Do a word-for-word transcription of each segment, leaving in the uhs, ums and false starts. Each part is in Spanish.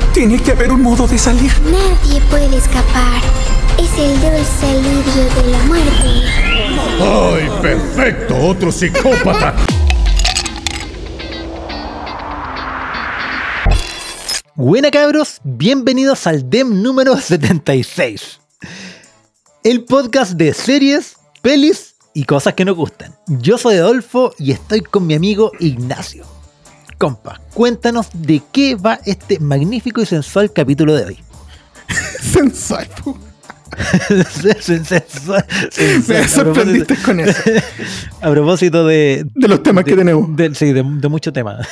Tiene que haber un modo de salir. Nadie puede escapar. Es el dulce alivio de la muerte. ¡Ay, perfecto! ¡Otro psicópata! Buena cabros, bienvenidos al D E M número setenta y seis. El podcast de series, pelis y cosas que nos gustan. Yo soy Adolfo y estoy con mi amigo Ignacio. Compa, cuéntanos de qué va este magnífico y sensual capítulo de hoy. Sensual, pu. sensual, Me sorprendiste con eso. A propósito de... De los temas de, que tenemos. De, sí, de, de muchos temas.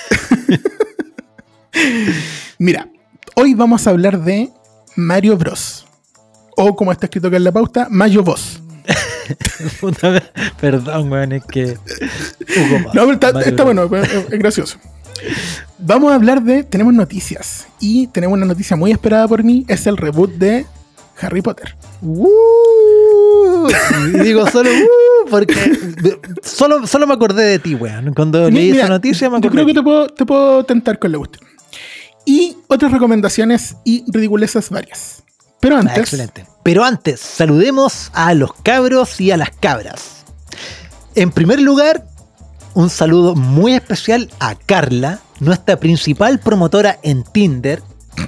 Mira, hoy vamos a hablar de Mario Bros. O como está escrito acá en la pauta, Mario Bros. Perdón, weón, es que... No, pero está, está bueno, es, es gracioso. Vamos a hablar de... Tenemos noticias. Y tenemos una noticia muy esperada por mí. Es el reboot de Harry Potter. Uh, y digo solo uh, porque solo, solo me acordé de ti, weón. Cuando leí Mira, esa noticia me acordé. Yo creo que te puedo, te puedo tentar con la cuestión. Y otras recomendaciones y ridiculeces varias. Pero antes... Ah, excelente. Pero antes, saludemos a los cabros y a las cabras. En primer lugar, un saludo muy especial a Carla, nuestra principal promotora en Tinder.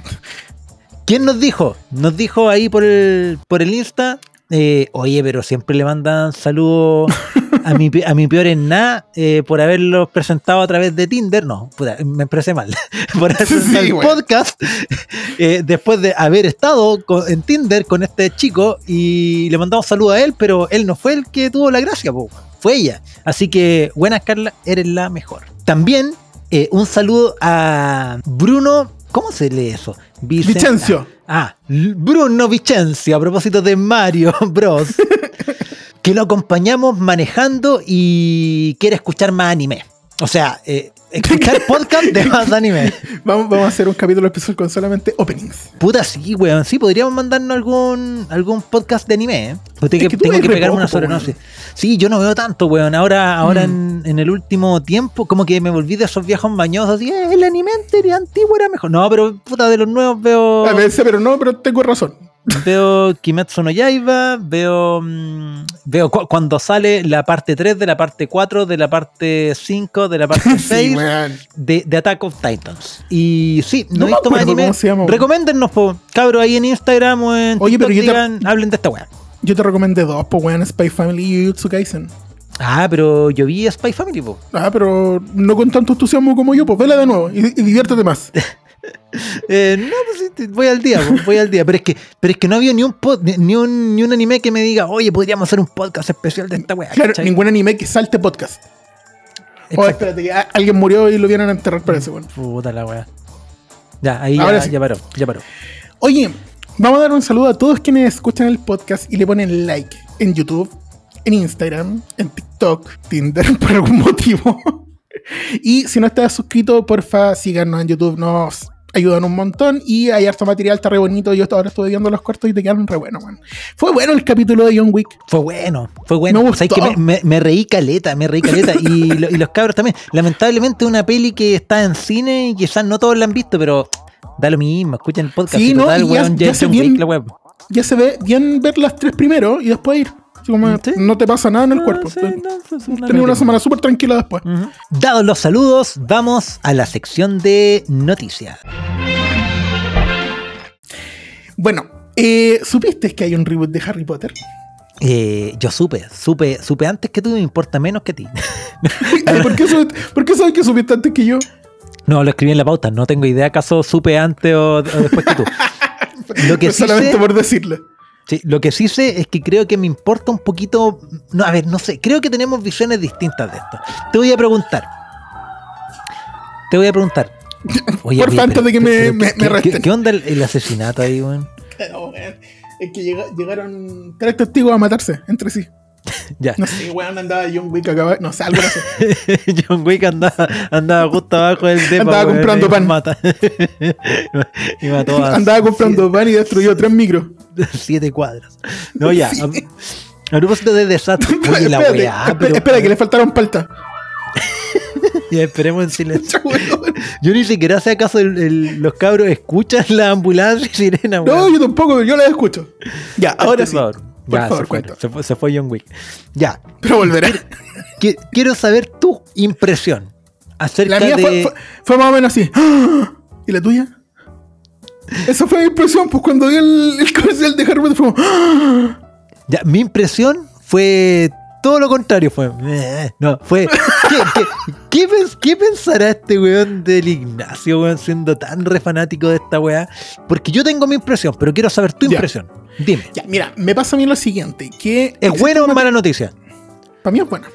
¿Quién nos dijo? Nos dijo ahí por el, por el Insta, eh, oye, pero siempre le mandan saludos a mi, a mi peor en nada eh, por haberlos presentado a través de Tinder. No, puta, me expresé mal. Por haber presentado sí, el bueno. podcast eh, después de haber estado con, en Tinder con este chico y le mandamos saludos a él, pero él no fue el que tuvo la gracia, po, fue ella. Así que, buenas Carla, eres la mejor. También eh, un saludo a Bruno. ¿Cómo se lee eso? Vicen... Vicencio. Ah, Bruno Vicencio, a propósito de Mario Bros. Que lo acompañamos manejando y quiere escuchar más anime. O sea, eh, escuchar podcast de más anime. Vamos, vamos a hacer un capítulo especial con solamente openings. Puta, sí, weón. Sí, podríamos mandarnos algún algún podcast de anime, ¿eh? Tengo que, que, tengo que pegarme poco, una sobredosis. Sí, yo no veo tanto, weón. Ahora, ahora mm. en, en el último tiempo, como que me volví de esos viejos mañosos. Así, eh, el anime anterior antiguo era mejor. No, pero puta, de los nuevos veo... A veces, pero no, pero tengo razón. Veo Kimetsu no Yaiba, veo mmm, veo cu- cuando sale la parte tres, de la parte cuatro, de la parte cinco, de la parte seis sí, de, de Attack of Titans. Y sí, no, no he visto más anime. Recoméndennos, po, cabros, ahí en Instagram o en Oye, TikTok, pero digan, te, hablen de esta weá. Yo te recomendé dos, po, weón, Spy Family y Jujutsu Kaisen. Ah, pero yo vi Spy Family, po. Ah, pero no con tanto entusiasmo como yo, pues vela de nuevo y, y diviértete más. Eh, no, pues voy al día, voy al día. Pero es que, pero es que no había ni un pod, ni un ni un anime que me diga, oye, podríamos hacer un podcast especial de esta weá. Claro, ¿cachai? Ningún anime que salte podcast. O oh, espérate, que alguien murió y lo vieron a enterrar para eso, bueno. Puta la weá. Ya, ahí ya, sí. ya paró, ya paró. Oye, vamos a dar un saludo a todos quienes escuchan el podcast y le ponen like en YouTube, en Instagram, en TikTok, Tinder, por algún motivo. Y si no estás suscrito, porfa, síganos en YouTube, nos ayudan un montón. Y hay harto material, está re bonito. Yo ahora estoy viendo los cortos y te quedaron re bueno, man. Fue bueno el capítulo de John Wick. Fue bueno, fue bueno. Me gustó. O sea, que me, me, me reí caleta, me reí caleta. y, lo, y los cabros también. Lamentablemente una peli que está en cine y quizás no todos la han visto, pero da lo mismo, escuchen el podcast. Sí, no, total, y ya, weón, ya, ya, se John bien, Wick, la web. ya se ve bien ver las tres primero y después ir. Como ¿sí? No te pasa nada en el no, cuerpo. Sí, no, Tenés una, una semana súper tranquila después. Uh-huh. Dados los saludos, vamos a la sección de noticias. Bueno, eh, ¿supiste que hay un reboot de Harry Potter? Eh, yo supe, supe, supe antes que tú, me importa menos que a ti. Ay, ¿por, qué sub- ¿Por qué sabes que supiste antes que yo? No, lo escribí en la pauta, no tengo idea acaso supe antes o, o después que tú. Lo que pues sí solamente sé, por decirlo. Sí, lo que sí sé es que creo que me importa un poquito. No, a ver, no sé, creo que tenemos visiones distintas de esto. Te voy a preguntar. Te voy a preguntar. Oye, por tanto de que me, me, me resten. ¿Qué, ¿Qué onda el, el asesinato ahí, weón? No, weón. Es que llega, llegaron tres testigos a matarse entre sí. Ya. No sé, weón, andaba John Wick acá, no sé, algo así. John Wick andaba, andaba justo abajo del depa. Andaba weón, comprando pan. Mata. Y mató a andaba comprando siete, pan y destruyó tres micros. Siete cuadras. No, ya. Sí. A, a propósito de desastre. Oye, la espérate, weá, espera, pero... espera, que le faltaron paltas. Ya esperemos en silencio. Yo ni siquiera sé acaso el, el, los cabros escuchan la ambulancia y sirena. No, yo tampoco, yo la escucho. Ya, ahora sí. Por ya, favor, se, fue, cuenta. se, fue, se fue John Wick. Ya. Pero volverá. Qu- Quiero saber tu impresión acerca La mía de... fue, fue, fue más o menos así. ¿Y la tuya? Esa fue mi impresión, pues cuando vi el, el comercial de Harry Potter fue como... Ya, mi impresión fue todo lo contrario, fue... No, fue... ¿Qué, qué, qué, pens- qué pensará este weón del Ignacio, weón, siendo tan re fanático de esta weá? Porque yo tengo mi impresión, pero quiero saber tu Ya. impresión. Dime. Ya, mira, me pasa a mí lo siguiente, que... ¿Es buena o mala noticia? Para mí es buena.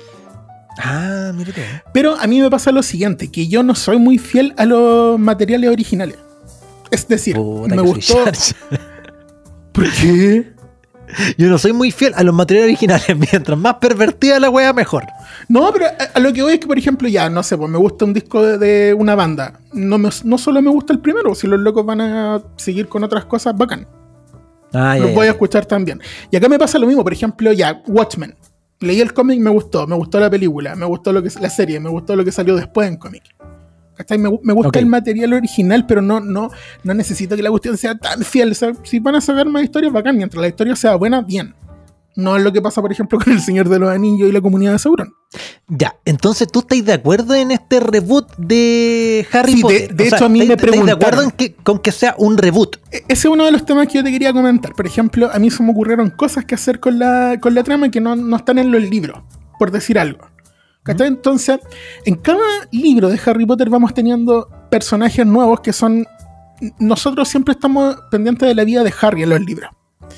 Ah, mira tú. Pero a mí me pasa lo siguiente, que yo no soy muy fiel a los materiales originales. Es decir, Puta, me que gustó... soy charcha. ¿Por qué? Yo no soy muy fiel a los materiales originales. Mientras más pervertida la wea, mejor. No, pero a, a lo que voy es que, por ejemplo, ya, no sé, pues me gusta un disco de, de una banda. No, me, no solo me gusta el primero, si los locos van a seguir con otras cosas, bacán. Ah, ya, Los ya. voy a escuchar también. Y acá me pasa lo mismo, por ejemplo, ya, Watchmen. Leí el cómic, me gustó, me gustó la película, me gustó lo que la serie, me gustó lo que salió después en cómic. ¿Cachai? Me, me gusta Ok. el material original, pero no, no, no necesito que la cuestión sea tan fiel. O sea, si van a sacar más historias, bacán. Mientras la historia sea buena, bien. No es lo que pasa, por ejemplo, con El Señor de los Anillos y la Comunidad de Sauron. Ya, entonces tú estás de acuerdo en este reboot de Harry Sí, de- Potter. de hecho, a mí me ¿estáis- estáis de acuerdo preguntaron. en que, con que sea un reboot? E- Ese es uno de los temas que yo te quería comentar. Por ejemplo, a mí se me ocurrieron cosas que hacer con la, con la trama que no, no están en los libros, por decir algo. ¿Cachai? Entonces, en cada libro de Harry Potter vamos teniendo personajes nuevos que son... Nosotros siempre estamos pendientes de la vida de Harry en los libros.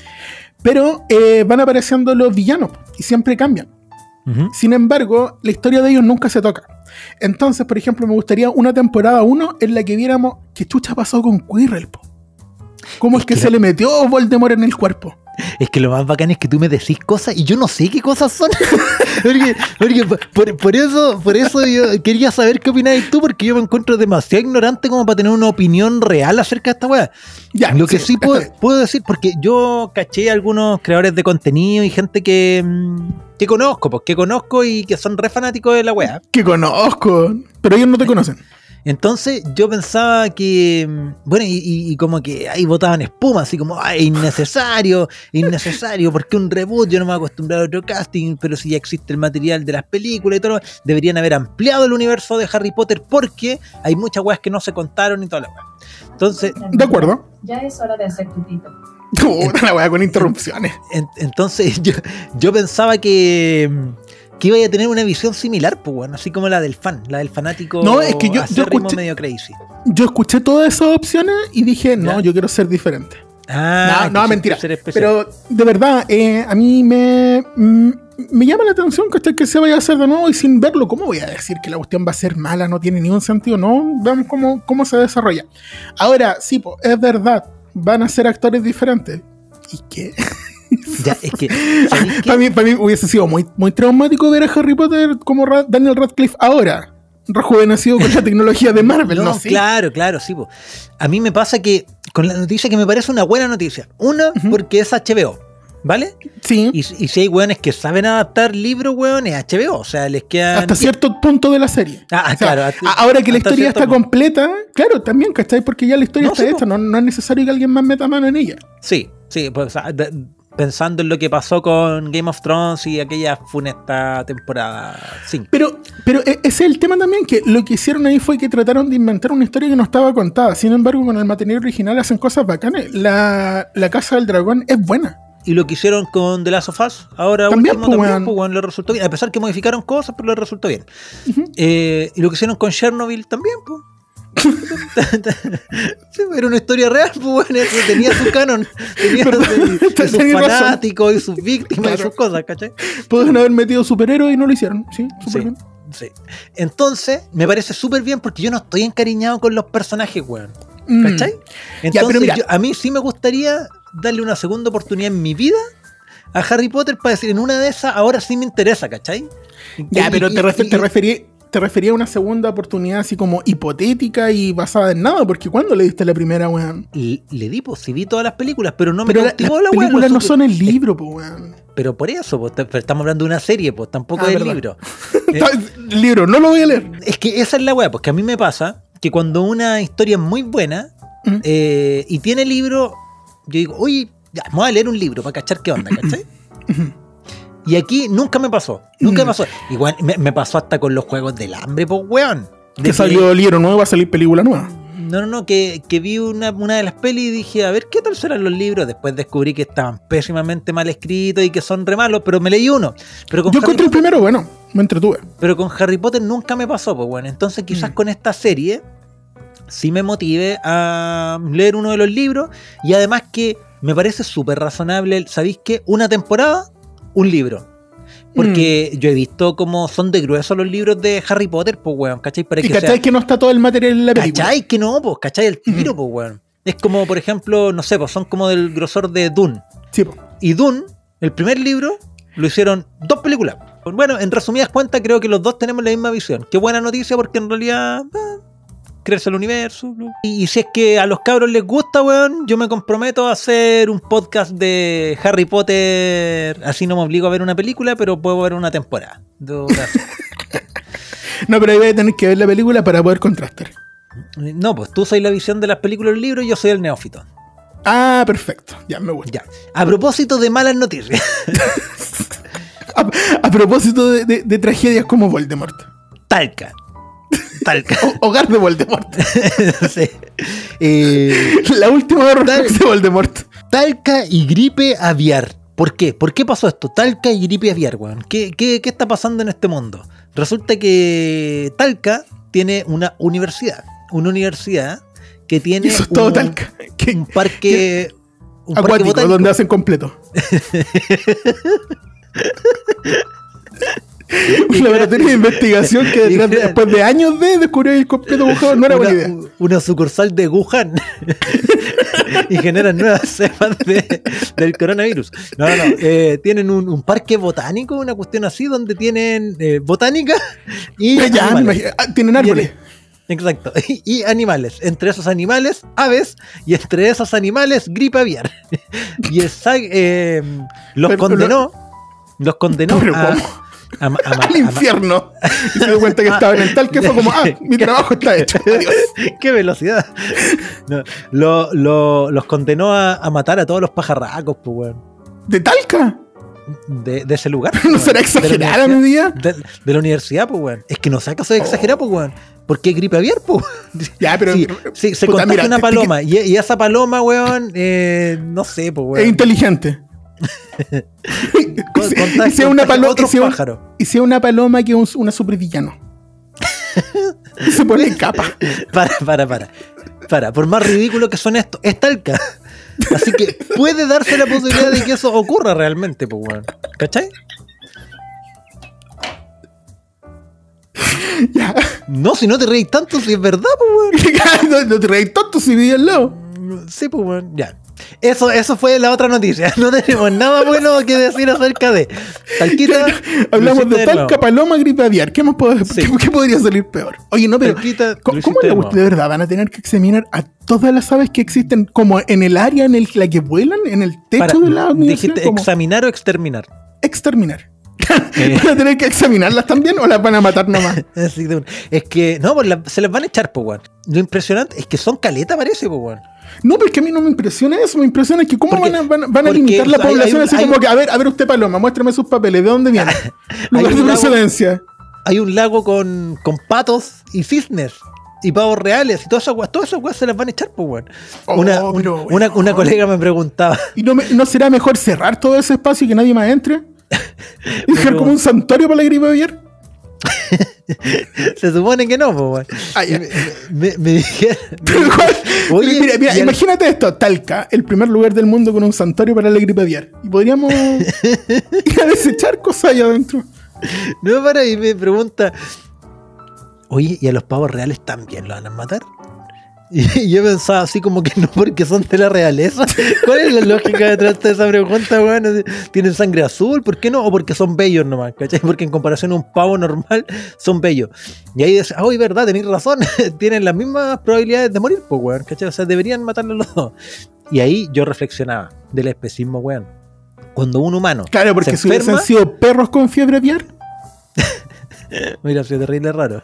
Pero eh, van apareciendo los villanos y siempre cambian. Ujú. Sin embargo, la historia de ellos nunca se toca. Entonces, por ejemplo, me gustaría una temporada uno en la que viéramos qué chucha pasó con Quirrell, po. ¿Cómo es que se le metió Voldemort en el cuerpo? Es que lo más bacán es que tú me decís cosas y yo no sé qué cosas son. porque porque por, por- por eso, por eso yo quería saber qué opinabas tú, porque yo me encuentro demasiado ignorante como para tener una opinión real acerca de esta weá. Ya, Lo que sí, está puedo, bien. puedo decir, porque yo caché a algunos creadores de contenido y gente que, mm, que conozco, pues que conozco y que son re fanáticos de la weá. Que conozco, pero ellos no te conocen. Entonces yo pensaba que, mm, bueno, y, y- y como que ahí botaban espuma, así como, ay, innecesario, innecesario, porque un reboot, yo no me voy a acostumbrar a otro casting, pero si ya existe el material de las películas y todo, deberían haber ampliado el universo de Harry Potter porque hay muchas weas que no se contaron y toda la wea. Entonces, De acuerdo. Ya es hora de hacer tutito. Puta la weá con interrupciones. en- entonces yo, yo pensaba que... que iba a tener una visión similar, pues bueno, así como la del fan, la del fanático No, es que yo- yo acérrimo escuché- medio crazy. Yo escuché todas esas opciones y dije, no, ¿Ya? yo quiero ser diferente. Ah, no, no, quisiste mentira. ser especial. Pero de verdad, eh, a mí me, mm, me llama la atención que, este- que se vaya a hacer de nuevo y sin verlo, ¿cómo voy a decir que la cuestión va a ser mala? No tiene ningún sentido, no. Veamos cómo, cómo se desarrolla. Ahora, sí, po, es verdad, van a ser actores diferentes. ¿Y qué? Ya, es que, ¿sabéis qué? Para mí, para mí hubiese sido muy, muy traumático ver a Harry Potter como Ra- Daniel Radcliffe ahora, rejuvenecido con la tecnología de Marvel, No, ¿no? Sí. claro, claro, sí. Po. A mí me pasa que con la noticia que me parece una buena noticia. Una, porque es H B O, ¿vale? Sí, Y, y si hay weones que saben adaptar libros, weón, es H B O. O sea, les quedan... hasta cierto punto de la serie. Ah, ah, O sea, claro, hasta- a- ahora que la hasta historia cierto está punto. completa, claro, también, ¿cachai? Porque ya la historia No, está sí, hecha, po. no, no es necesario que alguien más meta mano en ella. Sí, sí, pues, o sea, de- pensando en lo que pasó con Game of Thrones y aquella funesta temporada cinco. Pero, pero e- ese es el tema también, que lo que hicieron ahí fue que trataron de inventar una historia que no estaba contada. Sin embargo, con el material original hacen cosas bacanas. La, la Casa del Dragón es buena. Y lo que hicieron con The Last of Us, ahora También, último pues, también, weón. pues, weón, le resultó bien. A pesar que modificaron cosas, pero le resultó bien. Eh, y lo que hicieron con Chernobyl también, pues. Sí, era una historia real, pues bueno, eso tenía su canon, tenía Perdón, de- de sus tenés razón. fanáticos y sus víctimas Claro. y sus cosas, ¿cachai? Pueden haber metido superhéroes y no lo hicieron. Sí, súper Sí, bien. sí. Entonces, me parece súper bien porque yo no estoy encariñado con los personajes, weón. Mm. ¿Cachai? Entonces, pero mira. yo- a mí sí me gustaría darle una segunda oportunidad en mi vida a Harry Potter para decir, en una de esas, ahora sí me interesa, ¿cachai? Ya, Y- pero y- te, refer- y- te referí te refería a una segunda oportunidad así como hipotética y basada en nada, porque ¿cuándo le diste la primera, weón? Le, le di, pues, sí vi todas las películas, pero no me Pero la, cautivó las la weá. películas no supe- son el libro, po, weón. Pero por eso, pues, te- pero estamos hablando de una serie, pues tampoco Ah, del verdad. libro. El libro, no lo voy a leer. Es que esa es la weá, porque a mí me pasa que cuando una historia es muy buena ¿Mm? eh, y tiene libro, yo digo, oye, ya, me voy a leer un libro para cachar qué onda, ¿cachai? Y aquí nunca me pasó, nunca me pasó. Igual me, me pasó hasta con los juegos del hambre, pues weón. De Que salió libro nuevo, va a salir película nueva. No, no, no, que, que vi una, una de las pelis y dije, a ver, ¿qué tal serán los libros? Después descubrí que estaban pésimamente mal escritos y que son re malos, pero me leí uno. Pero con Yo Harry encontré el Potter- primero, bueno, me entretuve. Pero con Harry Potter nunca me pasó, pues bueno. Entonces quizás Mm. con esta serie sí me motive a leer uno de los libros. Y además que me parece súper razonable, ¿sabéis qué? Una temporada, un libro. Porque yo he visto cómo son de gruesos los libros de Harry Potter, pues weón, ¿cachai? Para Y que cachai sea... que no está todo el material en la película. ¿Cachai? Que no, pues, ¿cachai? El tiro, pues weón. Es como, por ejemplo, no sé, pues son como del grosor de Dune. Sí, po. Y Dune, el primer libro, lo hicieron dos películas. Bueno, en resumidas cuentas, creo que los dos tenemos la misma visión. Qué buena noticia, porque en realidad eh, crece el universo. ¿no? Y, y si es que a los cabros les gusta, weón, yo me comprometo a hacer un podcast de Harry Potter. Así no me obligo a ver una película, pero puedo ver una temporada. De horas. No, pero ahí voy a tener que ver la película para poder contrastar. No, pues tú sois la visión de las películas del libro y yo soy el neófito. Ah, perfecto. Ya, me gusta. Ya. A propósito de malas noticias. A, a propósito de, de- de tragedias como Voldemort. Talca. Talca. O- hogar de Voldemort. Sí. Eh, La última horror de Voldemort. Talca y gripe aviar. ¿Por qué? ¿Por qué pasó esto? Talca y gripe aviar, weón. ¿Qué, qué, ¿Qué está pasando en este mundo? Resulta que Talca tiene una universidad. Una universidad que tiene Eso es todo un, Talca. Que- un parque, un parque acuático, botánico. donde hacen completo. Un laboratorio de investigación que detrás de- después de años de descubrir el completo buscado no era buena idea. una, una sucursal de Wuhan y generan nuevas cepas de- del coronavirus. No, no, no. Eh, tienen un, un parque botánico, una cuestión así, donde tienen eh, botánica y Ya, me animales. imagino. Ah, tienen árboles. Exacto. Y, y animales. Entre esos animales, aves, y entre esos animales, gripe aviar. Y esa, eh, los Pero- condenó. Los condenó Pero a, ¿cómo? a, a- a- Al a- infierno. Y se dio cuenta que estaba en el tal que fue como, ah, mi trabajo está hecho. Adiós. ¡Qué velocidad! No, lo, lo- los condenó a, a matar a todos los pajarracos, pues, weón. ¿De Talca? De, de ese lugar. ¿No weón. será De la exagerada universidad- mi vida? De, de la universidad, pues, weón. Es que no sé acaso de exagerar, pues, weón. ¿Por qué gripe aviar, pues? Ya, pero- Sí, sí, se puta, contagia mira, una te- te- paloma. Y, y esa paloma, weón, eh, no sé, pues, Es weón. inteligente. Con- Y si- contagia- y si es una contagia paloma, y otros si es un- pájaros. y si es una paloma que es un- una supervillano. Se pone en capa. Para, para, para. Para, por más ridículo que son esto, es Talca. Así que puede darse la posibilidad de que eso ocurra realmente, pues, weón. ¿Cachai? Ya. No, si no te reís tanto, si es verdad, pues, no, no te reís tonto si viví al lado. weón. Sí, pues, weón. Ya. Eso, eso fue la otra noticia. No tenemos nada bueno que decir acerca de Talquita. Hablamos lo hiciste de nuevo. Talca, paloma, gripe aviar. ¿Qué más puedo, Sí. ¿qué, qué podría salir peor? Oye, no, pero Talquita, lo ¿cómo, hiciste cómo de le nuevo. gusta de verdad? ¿Van a tener que examinar a todas las aves que existen como en el área en el, la que vuelan, en el techo Para, de la universidad? dijiste Como examinar o exterminar. exterminar. Eh. ¿Van a tener que examinarlas también o las van a matar nomás? Así de un- Es que, no, pues la- se las van a echar, pues, weón. Lo impresionante es que son caleta, parece, pues, weón. No, pero es que a mí no me impresiona eso, me impresiona que cómo Porque- van a, van, a- van a porque limitar la hay- hay población un- así hay como un- que, a ver, a ver usted paloma, muéstrame sus papeles, ¿de dónde viene? Lugar un de lago- procedencia. Hay un lago con, con patos y cisnes y pavos reales y todas esas weas, todas esas weas se las van a echar, pues, weón. Oh, Una, un- pero, una, weón. una colega me preguntaba, ¿Y no, me- no será mejor cerrar todo ese espacio y que nadie más entre? ¿Y dejar Pero- como un santuario para la gripe aviar? se supone que no, pues, weón. Ah, ya. Y me, me- me dijeron, Pero igual, Oye, mira, mira, y al- imagínate esto, Talca, el primer lugar del mundo con un santuario para la gripe aviar. Y podríamos ir a desechar cosas allá adentro. no para y me pregunta, oye, ¿y a los pavos reales también lo van a matar? Y yo pensaba así como que no porque son de la realeza. ¿Cuál es la lógica detrás de esa pregunta, weón? ¿Tienen sangre azul? ¿Por qué no? O porque son bellos nomás, ¿cachai? Porque en comparación a un pavo normal, son bellos. Y ahí dices, ¡ay, verdad! Tenéis razón. Tienen las mismas probabilidades de morir, pues, weón, ¿cachai? O sea, deberían matarlos los dos. Y ahí yo reflexionaba del especismo, weón. Cuando un humano Claro, porque se si hubiesen enferma, sido perros con fiebre aviar. mira, soy terrible raro.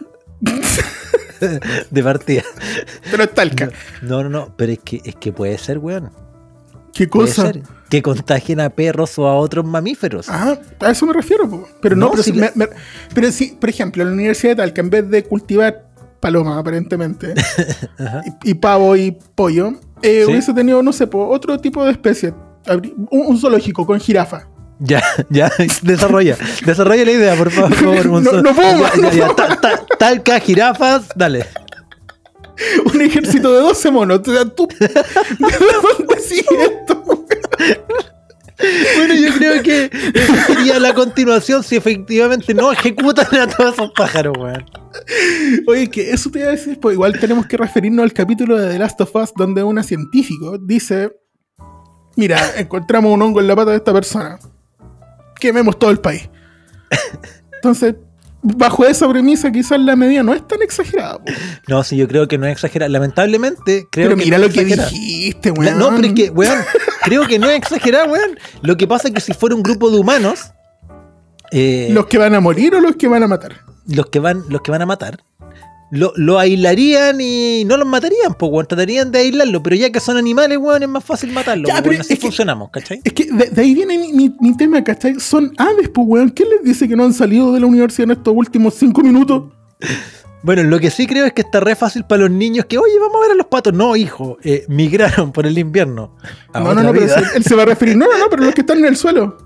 De partida. Pero es talca. No, no, no, pero es que, es que puede ser, weón. ¿Qué Puede cosa? ser que contagien a perros o a otros mamíferos. Ah, a eso me refiero, po. Pero no, No, pero, si si le- me- me- pero sí, por ejemplo, en la Universidad de Talca, en vez de cultivar palomas, aparentemente, y, y pavo y pollo, eh, Sí. hubiese tenido, no sé, po, otro tipo de especie. Abri- Un, un zoológico con jirafa. Ya, ya, desarrolla. Desarrolla la idea, por favor. No, Monzo. no puedo Ya, más, ya, no ya, puedo ta- ta- Talca, jirafas, dale. Un ejército de doce monos. O sea, tú, ¿de dónde sigue esto? Bueno, yo creo que esa sería la continuación si efectivamente no ejecutan a todos esos pájaros, weón. Oye, que eso te iba a decir, pues igual tenemos que referirnos al capítulo de The Last of Us donde un científico dice, mira, encontramos un hongo en la pata de esta persona, quememos todo el país. Entonces, bajo esa premisa quizás la medida no es tan exagerada, po. No, sí, yo creo que no es exagerado. Lamentablemente, creo Pero que mira no lo es que exagerado. dijiste, La- weón. No, pero es que, weón, creo que no es exagerado, weón. Lo que pasa es que si fuera un grupo de humanos, eh, ¿Los que van a morir o los que van a matar? los que van, los que van a matar, lo, lo aislarían y no los matarían, pues, weón. Tratarían de aislarlo, pero ya que son animales, weón, es más fácil matarlos. Ya, weón. pero Así es que- funcionamos, ¿cachai? Es que de, de ahí viene mi, mi- mi tema, ¿cachai? Son aves, pues, weón. ¿Quién les dice que no han salido de la universidad en estos últimos cinco minutos? Bueno, lo que sí creo es que está re fácil para los niños que, oye, vamos a ver a los patos. No, hijo, eh, migraron por el invierno. A No, otra no, no, pero vida. él, él se va a referir. No, no, no, pero los que están en el suelo.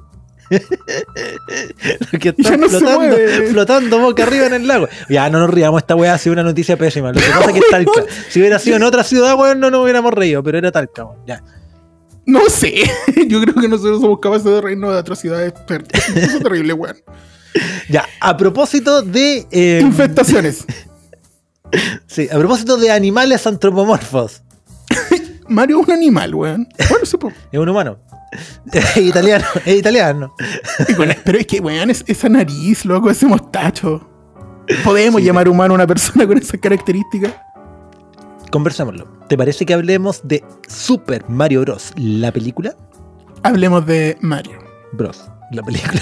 Los que Ya están no se flotando, mueve. flotando boca arriba en el lago. Ya, no nos riamos, esta weá ha sido una noticia pésima. Lo que pasa es que es Talca. Si hubiera sido en otra ciudad, weón, no nos hubiéramos reído, pero era Talca, weón. Ya. No sé. Yo creo que nosotros somos capaces de reírnos de atrocidades. per- Eso es terrible, weón. Ya, a propósito de. eh, Infestaciones. sí, a propósito de animales antropomorfos. Mario es un animal, weón. Bueno, sí, po. Es un humano. Es italiano, es italiano. Y con- Pero es que, weón, es- esa nariz, loco, ese mostacho. ¿Podemos llamar humano a una persona con esas características? Conversémoslo. ¿Te parece que hablemos de Super Mario Bros. La película? Hablemos de Mario. Bros. La película.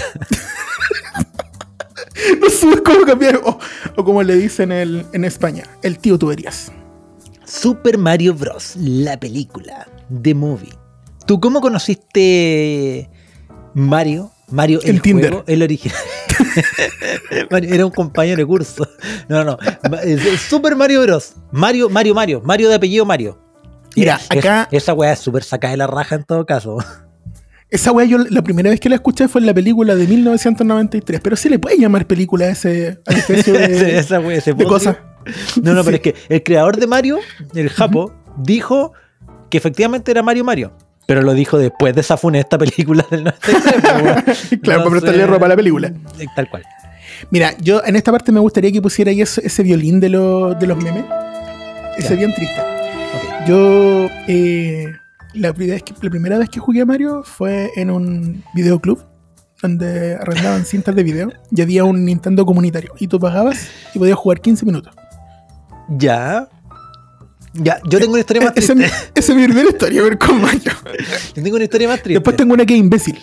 No sabes cómo cambiar. O, o como le dicen el- en España, el tío tuberías. Super Mario Bros. La película. The Movie. ¿Tú cómo conociste Mario? Mario el En Tinder. juego, el original. Mario era un compañero de curso. No, no. Ma- es- Super Mario Bros. Mario, Mario, Mario. Mario de apellido Mario. Mira, Es- acá- es- esa weá es súper sacada de la raja en todo caso. Esa weá, yo la primera vez que la escuché fue en la película de mil novecientos noventa y tres. Pero sí le puede llamar película a ese, a ese especie Ese- de, esa weá, ese de bodrio. cosas. No, no, pero Sí. es que el creador de Mario, el Japo, dijo que efectivamente era Mario Mario. Pero lo dijo después de esa funesta película del noventa y tres. pues, weón. Claro, para prestarle ropa a la película. eh, Tal cual. Mira, yo en esta parte me gustaría que pusiera ahí ese, ese violín de, lo- de los memes. Ese Ya. bien triste. Ok. Yo, eh, la, primera vez que, la primera vez que jugué a Mario fue en un videoclub donde arrendaban cintas de video y había un Nintendo comunitario. Y tú pagabas y podías jugar quince minutos. Ya. Ya, yo tengo una historia más Esa triste. es mi- esa es mi primera historia, a ver con Mario. Yo tengo una historia más triste. Después tengo una que es imbécil.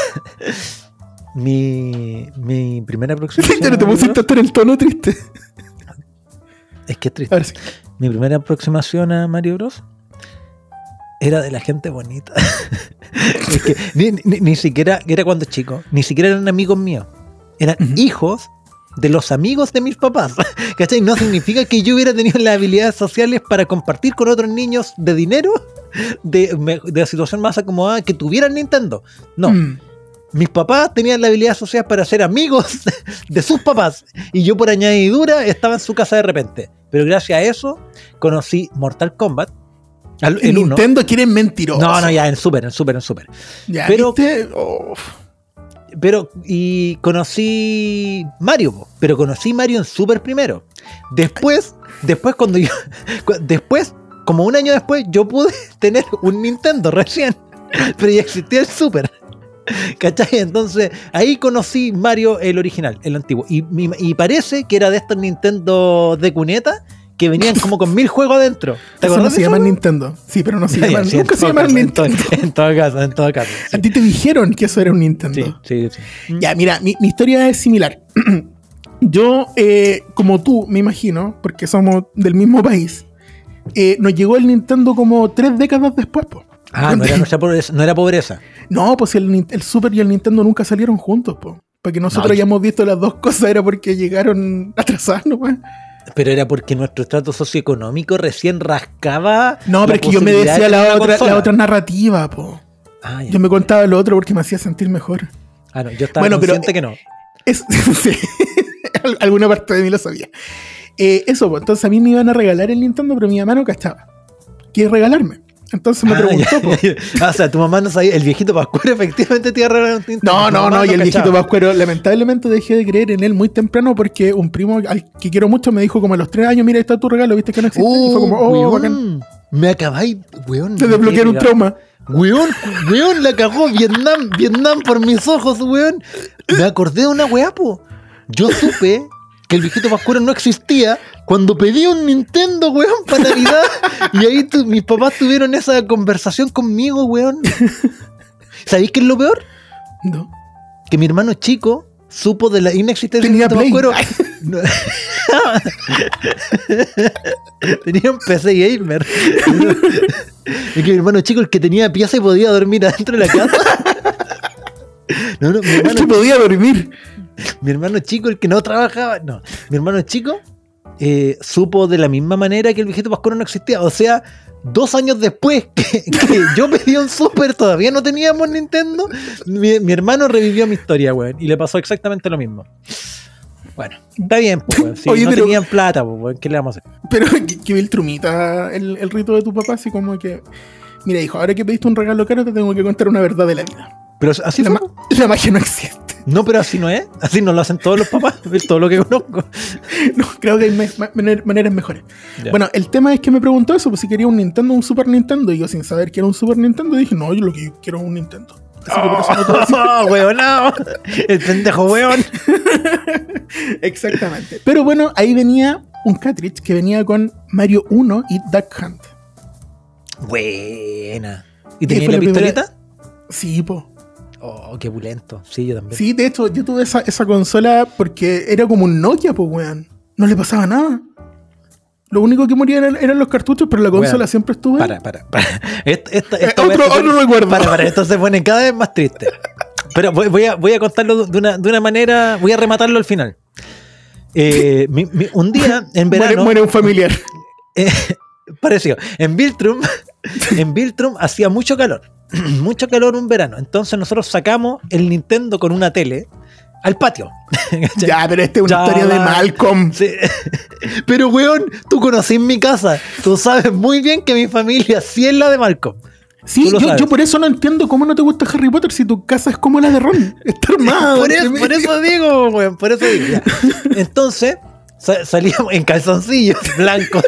Mi, mi primera aproximación. Ya no te a Mario pusiste Bros. hasta en el tono triste. Es que es A triste. ver si. Mi primera aproximación a Mario Bros. Era de la gente bonita. Es que ni, ni- ni siquiera, era cuando chico, ni siquiera eran amigos míos. Eran Ujú. hijos de los amigos de mis papás. ¿Cachai? No significa que yo hubiera tenido las habilidades sociales para compartir con otros niños de dinero, de, me- de la situación más acomodada, que tuvieran Nintendo. No. Mm. Mis papás tenían la habilidad social para ser amigos de sus papás. Y yo por añadidura estaba en su casa de repente. Pero gracias a eso conocí Mortal Kombat. al- En El uno. Nintendo quieren mentirosos. No, no, ya en Super, en Super, en Super. Ya, pero- ¿viste? Oh. Pero, y conocí Mario, po, pero conocí Mario en Super primero. Después, después cuando yo, cu- después como un año después, yo pude tener un Nintendo recién, pero ya existía el Super. ¿Cachai? Entonces, ahí conocí Mario, el original, el antiguo. Y, y parece que era de estos Nintendo de cuneta que venían como con mil juegos adentro. ¿Te Eso acuerdas? no se llama Nintendo. Sí, pero no se Ya, llama. sí, Nunca se llama caso, Nintendo. En todo, en todo caso, en todo caso. Sí. A ti te dijeron que eso era un Nintendo. Sí, sí, sí. Ya, mira, mi, mi historia es similar. Yo, eh, como tú, me imagino, porque somos del mismo país, eh, nos llegó el Nintendo como tres décadas después, po. Ah, no era, nuestra pobreza, no era pobreza. No, pues el, el Super y el Nintendo nunca salieron juntos, po. Para que nosotros No, hayamos visto las dos cosas era porque llegaron atrasados, ¿no? Pero era porque nuestro estrato socioeconómico recién rascaba. No, pero es que yo me posibilidad decía de la tener una otra, consola. la otra narrativa, po. Ah, ya. Yo me contaba lo otro porque me hacía sentir mejor. Ah, no, yo estaba Bueno, pero- consciente que no. Es, sí, Al- alguna parte de mí lo sabía. Eh, eso, pues, entonces a mí me iban a regalar el Nintendo, pero mi mamá no cachaba. ¿Quieres regalarme? Entonces me Ah, preguntó, ya, pues. ya, ya. Ah, o sea, tu mamá no sabía. El viejito Pascuero efectivamente te iba a regalar un Nintendo. No, Tu no, mamá no, y el viejito cachaba. Pascuero, lamentablemente dejé de creer en él muy temprano porque un primo al que quiero mucho me dijo como a los tres años, mira, ahí está tu regalo, viste que no existe. y fue como, oh, weón, bacán. me acabáis, weón. Se desbloquearon un me- trauma. Weón, weón, la cagó Vietnam, Vietnam por mis ojos, weón. Me acordé de una weá, po. Yo supe que el viejito Pascuero no existía cuando pedí un Nintendo, weón, para Navidad. Y ahí tu- mis papás tuvieron esa conversación conmigo, weón. ¿Sabéis qué es lo peor? No. Que mi hermano chico supo de la inexistencia Tenía del viejito Play. Pascuero. No. Tenía un P C gamer. Y que mi hermano chico, el que tenía pieza y podía dormir adentro de la casa. No, no, mi El hermano, que podía dormir. mi hermano chico, el que no trabajaba. No, mi hermano chico eh, supo de la misma manera que el viejito Pascuero no existía. O sea, dos años después que, que yo pedí un Super, todavía no teníamos Nintendo. Mi, mi hermano revivió mi historia, weón. Y le pasó exactamente lo mismo. Bueno, está bien, pues, weón. Si Oye, no pero- tenían plata, pues, weón, ¿qué le vamos a hacer? Pero que, que vil trumita el, el rito de tu papá, así como que. Mira, hijo, ahora que pediste un regalo caro, te tengo que contar una verdad de la vida. Pero así La, fue. ma- la magia no existe. No, pero así no es. Así no lo hacen todos los papás. Es todo lo que conozco. No, creo que hay me- ma- maner- maneras mejores. Ya. Bueno, el tema es que me preguntó eso, pues si quería un Nintendo o un Super Nintendo. Y yo, sin saber que era un Super Nintendo, dije, no, yo lo que quiero es un Nintendo. Así que por eso no te voy a decir. Oh, weón, no. El pendejo, weón. Exactamente. Pero bueno, ahí venía un cartridge que venía con Mario uno y Duck Hunt. Buena. ¿Y Y tenía fue la la primera- pistolita? Sí, po. Oh, qué pulento. Sí, yo también. Sí, de hecho, yo tuve esa, esa consola porque era como un Nokia, pues, weón. No le pasaba nada. Lo único que moría eran, eran los cartuchos, pero la consola Weón, siempre estuvo. Para, para, para. Esta, esta, Eh, esta otro- weá se otro pone- recuerdo. Para, para, esto se pone cada vez más triste. Pero voy, voy a, voy a contarlo de una, de una manera, voy a rematarlo al final. Eh, mi- mi- un día, en Muere, verano, muere un familiar. eh, parecido, en Viltrum, en Viltrum hacía mucho calor, mucho calor un verano. Entonces nosotros sacamos el Nintendo con una tele al patio. ¿Cachai? Ya, pero esta es una Ya, historia de va. Malcolm. Sí. Pero, weón, tú conocí mi casa. Tú sabes muy bien que mi familia sí es la de Malcolm. Sí, Tú lo yo, sabes. yo por eso no entiendo cómo no te gusta Harry Potter si tu casa es como la de Ron. Está armada. Por eso, entre por medio. eso digo, weón, por eso digo. Ya. Entonces, sa- salíamos en calzoncillos blancos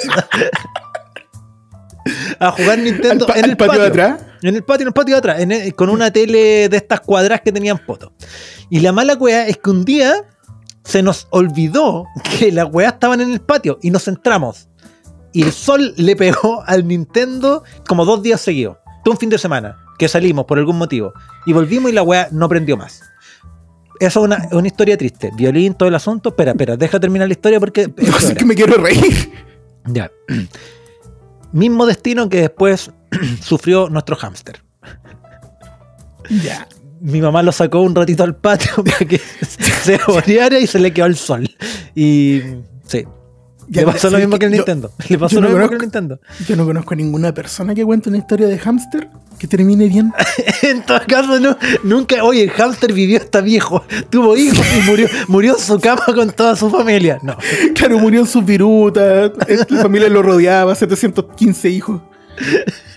a jugar Nintendo Al pa- en al el patio patio, de atrás. En el patio, en el patio de atrás, en el- con una tele de estas cuadras que tenían poto. Y la mala wea es que un día se nos olvidó que las weas estaban en el patio y nos entramos. Y el sol le pegó al Nintendo como dos días seguidos. Todo un fin de semana que salimos por algún motivo. Y volvimos y la wea no prendió más. Eso es una, una historia triste. Violín, todo el asunto. Espera, espera, deja terminar la historia porque... es No sé peor. que me quiero reír. Ya. Mismo destino que después sufrió nuestro hámster. Ya. Mi mamá lo sacó un ratito al patio para que se boreara y se le quedó el sol. Y sí. Ya, Le pasó lo ¿sabes mismo qué? que el Yo- Nintendo. Le pasó yo lo no mismo que el conozco- Nintendo. Yo no conozco a ninguna persona que cuente una historia de hámster que termine bien. En todo caso, no, nunca. Oye, el hámster vivió hasta viejo. Tuvo hijos y murió, murió en su cama con toda su familia. No. Claro, murió en sus virutas, la familia lo rodeaba, setecientos quince hijos.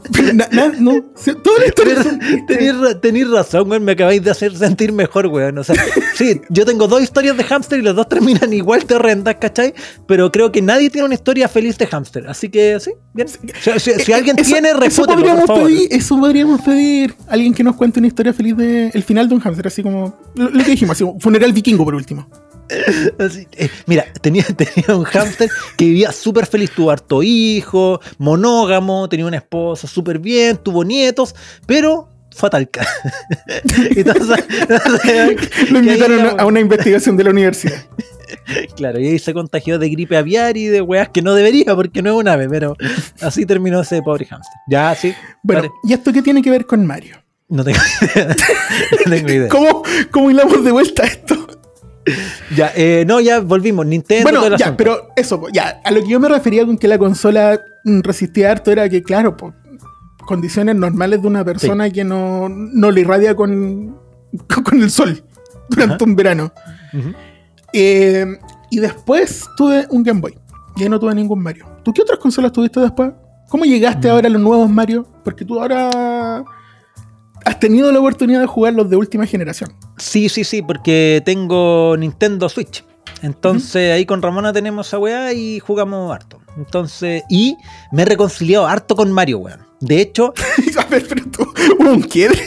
Pero na- na- no, si- toda la historia son tristes. Tenís ra- tenís razón, weón. Me acabáis de hacer sentir mejor, weón. O sea, sí, yo tengo dos historias de hámster y las dos terminan igual de horrendas, ¿cachai? Pero creo que nadie tiene una historia feliz de hámster. Así que sí, bien. Si, si- si alguien Eso- tiene, eso refútelo, podríamos por favor. pedir, eso podríamos pedir. Alguien que nos cuente una historia feliz de el final de un hámster, así como lo, lo que dijimos, así, como funeral vikingo por último. Así, eh, mira, tenía, tenía un hámster que vivía súper feliz, tuvo harto hijo, monógamo, tenía una esposa súper bien, tuvo nietos, pero fue a Talca. Entonces, Lo que invitaron ahí, a, a una investigación de la universidad. claro, y ahí se contagió de gripe aviar y de weas que no debería porque no es un ave, pero así terminó ese pobre hámster. Ya, sí. Bueno, vale. ¿y esto qué tiene que ver con Mario? No tengo idea. No tengo idea. ¿Cómo, cómo hilamos de vuelta esto? Ya, eh, no, ya volvimos. Nintendo. todo Bueno, el ya, asunto. pero eso, po, ya, a lo que yo me refería con que la consola mm, resistía harto era que, claro, po, condiciones normales de una persona que no, no le irradia con, con, con el sol durante Ajá. un verano. Ujú. Eh, y después tuve un Game Boy. Y ahí no tuve ningún Mario. ¿Tú qué otras consolas tuviste después? ¿Cómo llegaste Mm. ahora a los nuevos Mario? Porque tú ahora has tenido la oportunidad de jugar los de última generación. Sí, sí, sí, porque tengo Nintendo Switch. Entonces ahí con Ramona tenemos esa weá y jugamos harto. Entonces, y me he reconciliado harto con Mario, weón. De hecho, A ver, pero tú, ¿hubo un quiebre?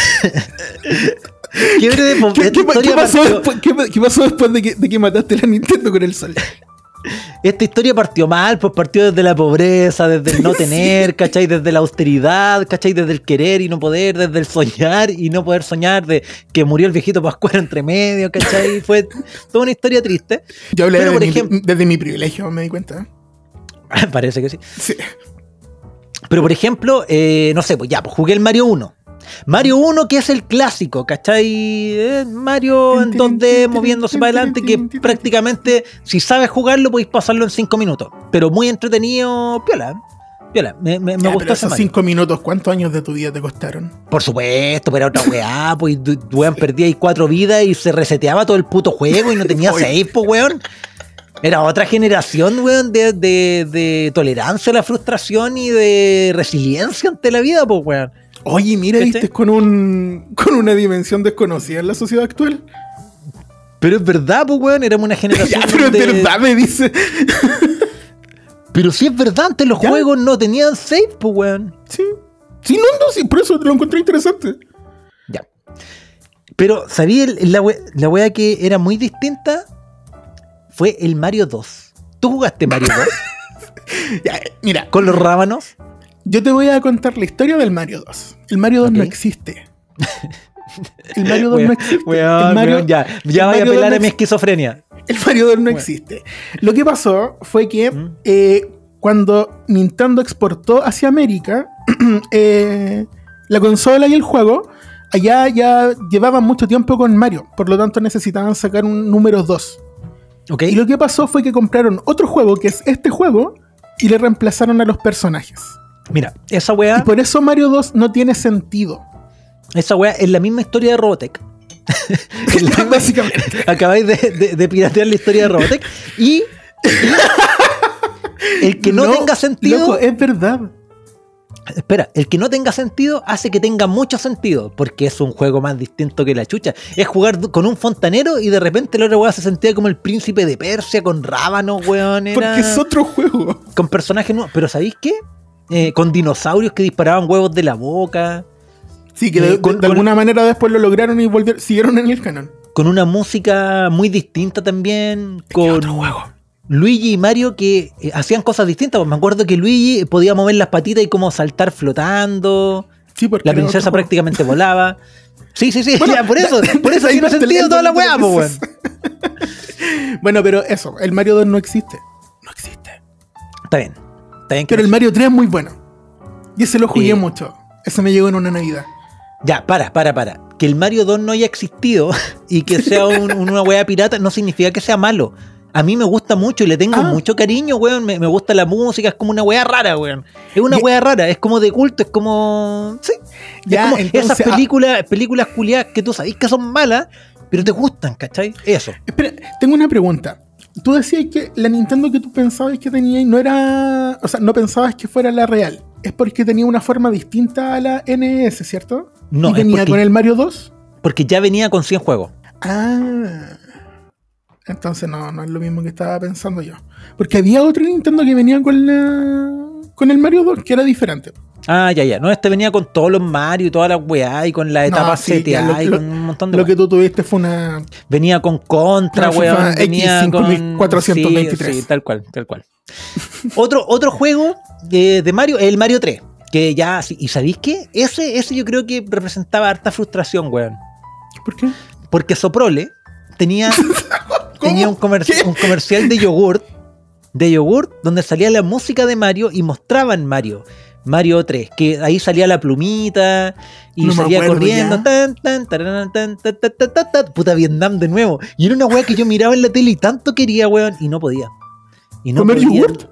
quiebre de po- ¿Qué, esta qué pa- historia qué pasó partió- después, qué- qué pasó después de que, de que mataste la Nintendo con el sol? Esta historia partió mal, pues partió desde la pobreza, desde el no tener, ¿cachai? Desde la austeridad, ¿cachai? Desde el querer y no poder, desde el soñar y no poder soñar, de que murió el viejito Pascuero entre medio, ¿cachai? Fue toda una historia triste. Yo hablé Pero, de por mi- ejemplo- desde mi privilegio, me di cuenta. Parece que sí. Sí. Pero por ejemplo, eh, no sé, pues ya, pues jugué el Mario uno. Mario uno, que es el clásico, ¿cachai? Eh, Mario en dos D moviéndose para adelante, que prácticamente, si sabes jugarlo, podéis pasarlo en cinco minutos. Pero muy entretenido, piola. Piola, me, me, me Ya, gustó pero ese esos Mario. cinco minutos, ¿cuántos años de tu vida te costaron? Por supuesto, pero era otra weá, pues, du- weón, perdía ahí cuatro vidas y se reseteaba todo el puto juego y no tenía Oye. seis, pues, weón. Era otra generación, weón, de, de, de tolerancia a la frustración y de resiliencia ante la vida, pues, weón. Oye, mira, ¿Cachai? viste con un con una dimensión desconocida en la sociedad actual. Pero es verdad, pues, weón, éramos una generación Ya, pero es donde- verdad, me dice. Pero sí es verdad, antes los ¿Ya? juegos no tenían save, pues, weón. Sí. Sí, no, no, sí, por eso lo encontré interesante. Ya. Pero, ¿sabía el- la, we- la wea que era muy distinta? Fue el Mario dos. ¿Tú jugaste Mario dos Ya, mira, con los rábanos? yo te voy a contar la historia del Mario dos. El Mario dos Ok. no existe. El Mario dos Weón, no existe. weón, el Mario, weón, ya, el ya vaya a Mario dos apelar no a mi ex- esquizofrenia. El Mario dos no Bueno. existe. Lo que pasó fue que ¿Mm? eh, cuando Nintendo exportó hacia América eh, la consola y el juego, allá ya llevaban mucho tiempo con Mario, por lo tanto necesitaban sacar un número dos. ¿Ok? Y lo que pasó fue que compraron otro juego, que es este juego, y le reemplazaron a los personajes. Mira, esa Y weá, por eso Mario dos no tiene sentido. esa weá es la misma historia de Robotech. Es la misma- Básicamente. Acabáis de, de- de piratear la historia de Robotech. Y, y el que no, tenga sentido. Loco, es verdad. Espera, el que no tenga sentido hace que tenga mucho sentido, porque es un juego más distinto que la chucha. Es jugar d- con un fontanero y de repente el otro weón se sentía como el príncipe de Persia con rábanos, weón. Era... Porque es otro juego. Con personajes nuevos. Pero ¿sabéis qué? Eh, con dinosaurios que disparaban huevos de la boca, Sí, que Eh, de, con- de con- alguna manera después lo lograron y volvieron, siguieron en el canon. con una música muy distinta también, con otro juego. Luigi y Mario que eh, hacían cosas distintas. Pues me acuerdo que Luigi podía mover las patitas y como saltar flotando. Sí, porque La era princesa otro juego. prácticamente volaba. Sí, sí, sí, Bueno, ya, por eso, por eso ahí tiene va el sentido toda la weá, teléfono, pues, weón. entonces. Bueno, pero eso, el Mario dos no existe. No existe. Está bien. Está bien que Pero el no- Mario tres es muy bueno. Y ese lo jugué Eh. mucho. Ese me llegó en una Navidad. Ya, para, para, para. Que el Mario dos no haya existido y que sea un- una weá pirata no significa que sea malo. A mí me gusta mucho y le tengo Ah. mucho cariño, weón. Me, me gusta la música, es como una weá rara, weón. Es una Ya. weá rara, es como de culto, es como. Sí. Ya, es como entonces, esas ah. películas, películas culiadas que tú sabés que son malas, pero te gustan, ¿cachai? Eso. Espera, tengo una pregunta. Tú decías que la Nintendo que tú pensabas que tenías no era... O sea, no pensabas que fuera la real. es porque tenía una forma distinta a la N E S, ¿cierto? No, ¿Y es venía porque- con el Mario dos? Porque ya venía con cien juegos. Ah, entonces no, no es lo mismo que estaba pensando yo. Porque había otro Nintendo que venía con la con el Mario dos, que era diferente. Ah, ya, ya. No, este venía con todos los Mario y todas las weá y con la etapa No, sí, ya, seteada lo- y lo- con un montón de Lo weá. que tú tuviste fue una... Venía con Contra, Una weón. FIFA Venía X con... cinco mil cuatrocientos veintitrés. Sí, sí, tal cual, tal cual. otro, otro juego de, de Mario, el Mario tres. Que ya, sí, ¿y sabéis qué? Ese, ese yo creo que representaba harta frustración, weón. ¿Por qué? Porque Soprole tenía, tenía un, comer- ¿Qué? un comercial de yogurt, de yogurt, donde salía la música de Mario y mostraban Mario. Mario tres, que ahí salía la plumita y No me salía acuerdo corriendo. ya. Tan, tan, tararán, tan, tan, tan, tan, tan, tan. Puta, Vietnam de nuevo. Y era una weá que yo miraba en la tele y tanto quería, weón, y no podía. Y no ¿Comer podía. yogurt?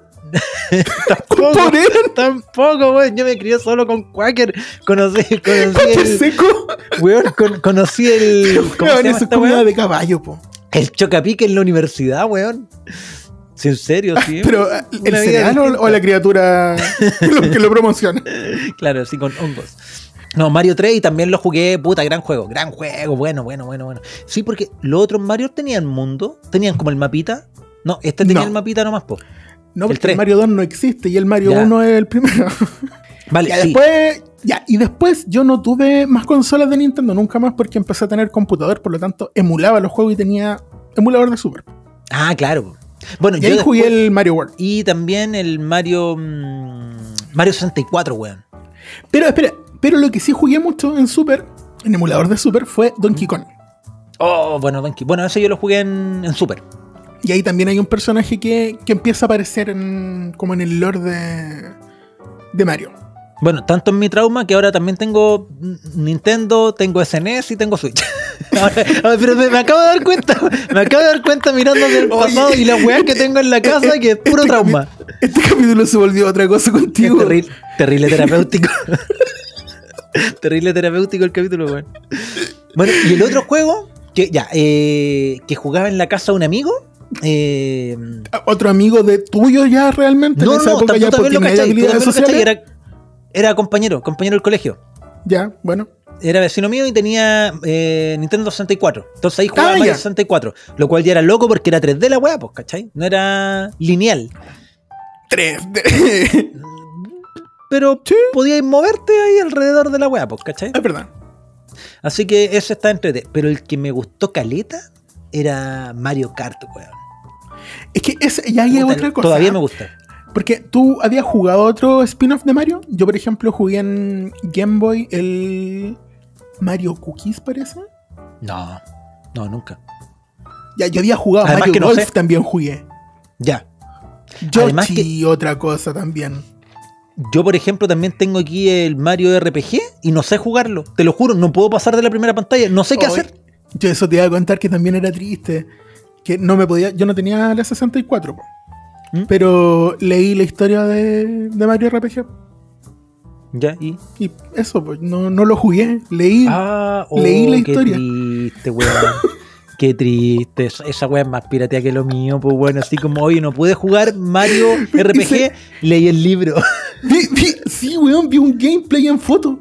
Tampoco, ¿Por él? tampoco, weón. Yo me crié solo con Quaker. Conocí, conocí ¿Pache el. seco? Weón, con- conocí el. ¿Cómo se Weón, llama eso es esta comida weá? de caballo, po. El chocapique en la universidad, weón. Sí, en serio, sí. Pero, ¿el Una vida cereal o, distinta. o la criatura que lo, que lo promociona? Claro, sí, con hongos. No, Mario tres y también lo jugué, puta, gran juego, gran juego, bueno, bueno, bueno, bueno. Sí, porque los otros Mario tenían mundo, tenían como el mapita. No, este tenía No. el mapita nomás, po. No, El porque tres. el Mario dos no existe y el Mario Ya. uno es el primero. Vale, Ya, sí. después, ya, y después yo no tuve más consolas de Nintendo nunca más porque empecé a tener computador, por lo tanto emulaba los juegos y tenía emulador de Super. Ah, claro. Bueno, Y yo ahí después- jugué el Mario World. Y también el Mario... mm, Mario sesenta y cuatro, weón. Pero espera, pero lo que sí jugué mucho en Super, en emulador de Super, fue Donkey Kong. Oh, bueno, Donkey. Bueno, ese yo lo jugué en, en Super. Y ahí también hay un personaje que, que empieza a aparecer en, como en el lore de, de Mario. Bueno, tanto en mi trauma que ahora también tengo Nintendo, tengo S N E S y tengo Switch. Ahora, ahora, pero me, me acabo de dar cuenta, me acabo de dar cuenta mirando del pasado Oye, y la weá que tengo en la casa que es puro Este trauma. capi- Este capítulo se volvió otra cosa Es contigo. terrible, terrible terapéutico. Terrible terapéutico el capítulo, weón. Bueno, y el otro juego, que ya, eh, que jugaba en la casa de un amigo. Eh, Otro amigo de tuyo ya realmente. no, en esa no, época tú ya pues, también lo tenía cachai, tú habilidades también lo cachai, sociales. era, era compañero, compañero del colegio. Ya, bueno. Era vecino mío y tenía eh, Nintendo sesenta y cuatro. Entonces ahí jugaba Ah, Mario ya. sesenta y cuatro. Lo cual ya era loco porque era tres D la weá, pues, ¿cachai? No era lineal. tres D. Pero podías moverte ahí alrededor de la weá, pues, ¿cachai? Es verdad. Así que ese está entre D. Pero el que me gustó caleta era Mario Kart, weón. Es que ese ya hay Puta, otra cosa. Todavía me gusta. Porque tú habías jugado otro spin-off de Mario. Yo, por ejemplo, jugué en Game Boy el Mario Cookies, parece. No, no, nunca. Ya, yo había jugado Además Mario que no Golf, sé. también jugué. Ya. Yoshi, Además que- otra cosa también. Yo, por ejemplo, también tengo aquí el Mario R P G y no sé jugarlo. Te lo juro, no puedo pasar de la primera pantalla. No sé qué Oye, hacer. Yo eso te iba a contar que también era triste. Que no me podía. Yo no tenía la sesenta y cuatro, po. ¿Mm? Pero leí la historia de, de Mario R P G. Ya, y. Y eso, pues, no, no lo jugué. Leí. Ah, oh, leí la historia. Qué triste, weón. Qué triste. Esa- Esa weá es más piratea que lo mío, pues bueno, así como hoy no pude jugar Mario R P G, Dice- leí el libro. Vi- vi- sí, weón, vi un gameplay en foto.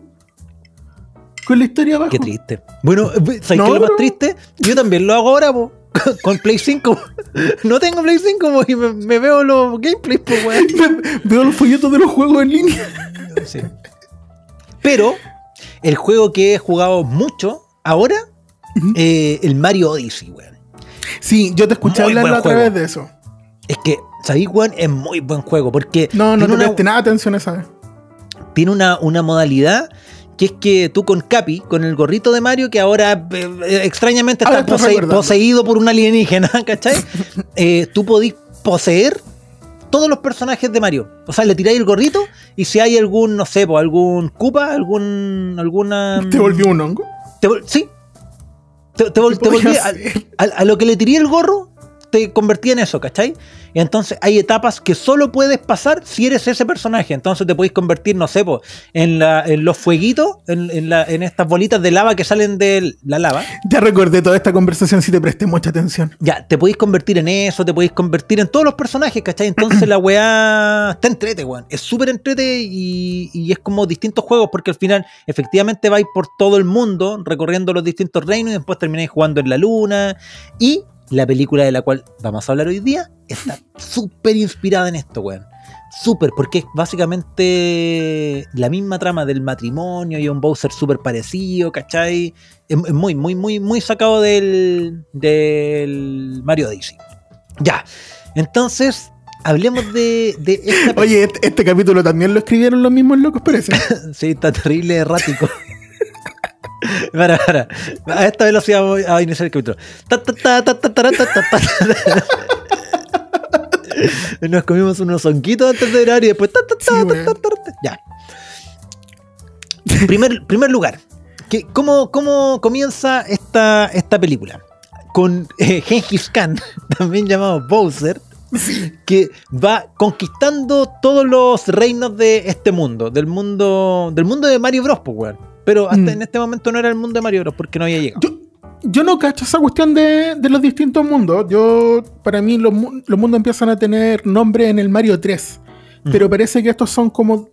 Con la historia abajo. Qué triste. Bueno, ¿sabes No, qué es lo más pero- triste? Yo también lo hago ahora, po. Con Play cinco. No tengo Play cinco, po, y me, me veo los gameplays, pues weón. Veo los folletos de los juegos en línea. Sí. Pero el juego que he jugado mucho ahora, eh, el Mario Odyssey, weón. Sí, yo te escuché Muy hablar buen la otra juego. vez de eso. Es que, ¿sabéis, weón? Es muy buen juego porque No, no tiene, te una, presté nada atención esa vez. tiene una, una modalidad que es que tú con Capi, con el gorrito de Mario, que ahora eh, extrañamente Ahora está estás posei- recordando. poseído por un alienígena, ¿cachai? Eh, tú podís poseer todos los personajes de Mario. O sea, le tiráis el gorrito y si hay algún, no sé, po, algún Koopa, algún, alguna... ¿Te volvió un hongo? Te vol- sí. Te, te vol- ¿Qué te volví podía a, hacer? a- a lo que le tiré el gorro, te convertía en eso, ¿cachai? Y entonces hay etapas que solo puedes pasar si eres ese personaje. Entonces te podéis convertir, no sé, po, en, la, en los fueguitos, en, en, la, en estas bolitas de lava que salen de la lava. Ya recordé toda esta conversación, si te presté mucha atención. Ya, te podéis convertir en eso, te podéis convertir en todos los personajes, ¿cachai? Entonces la weá está entrete, weón. Es súper entrete y, y es como distintos juegos porque al final efectivamente vais por todo el mundo recorriendo los distintos reinos y después termináis jugando en la luna. Y la película de la cual vamos a hablar hoy día está súper inspirada en esto, weón. Súper, porque es básicamente la misma trama del matrimonio y un Bowser súper parecido, ¿cachai? Es, es muy, muy, muy, muy sacado del, del Mario Odyssey. Ya, entonces hablemos de, de esta... Oye, este, este capítulo también lo escribieron los mismos locos, parece. Sí, está terrible errático. Para, para. A esta velocidad voy a iniciar el capítulo. Ta, ta, ta, ta, ta, ta, ta, ta, ta. Nos comimos unos zonquitos antes de grabar y después. Ta, ta, ta, Sí, ta, ta, ta, ta. Ya. Primer, primer lugar. ¿Qué, cómo, ¿Cómo comienza esta, esta película? Con eh, Gengis Khan, también llamado Bowser, que va conquistando todos los reinos de este mundo, del mundo, del mundo de Mario Bros, pues, weón. Pero hasta mm. en este momento no era el mundo de Mario Bros porque no había llegado. Yo, yo no cacho esa cuestión de, de los distintos mundos. Yo, para mí, los, los mundos empiezan a tener nombre en el Mario tres. Mm. Pero parece que estos son como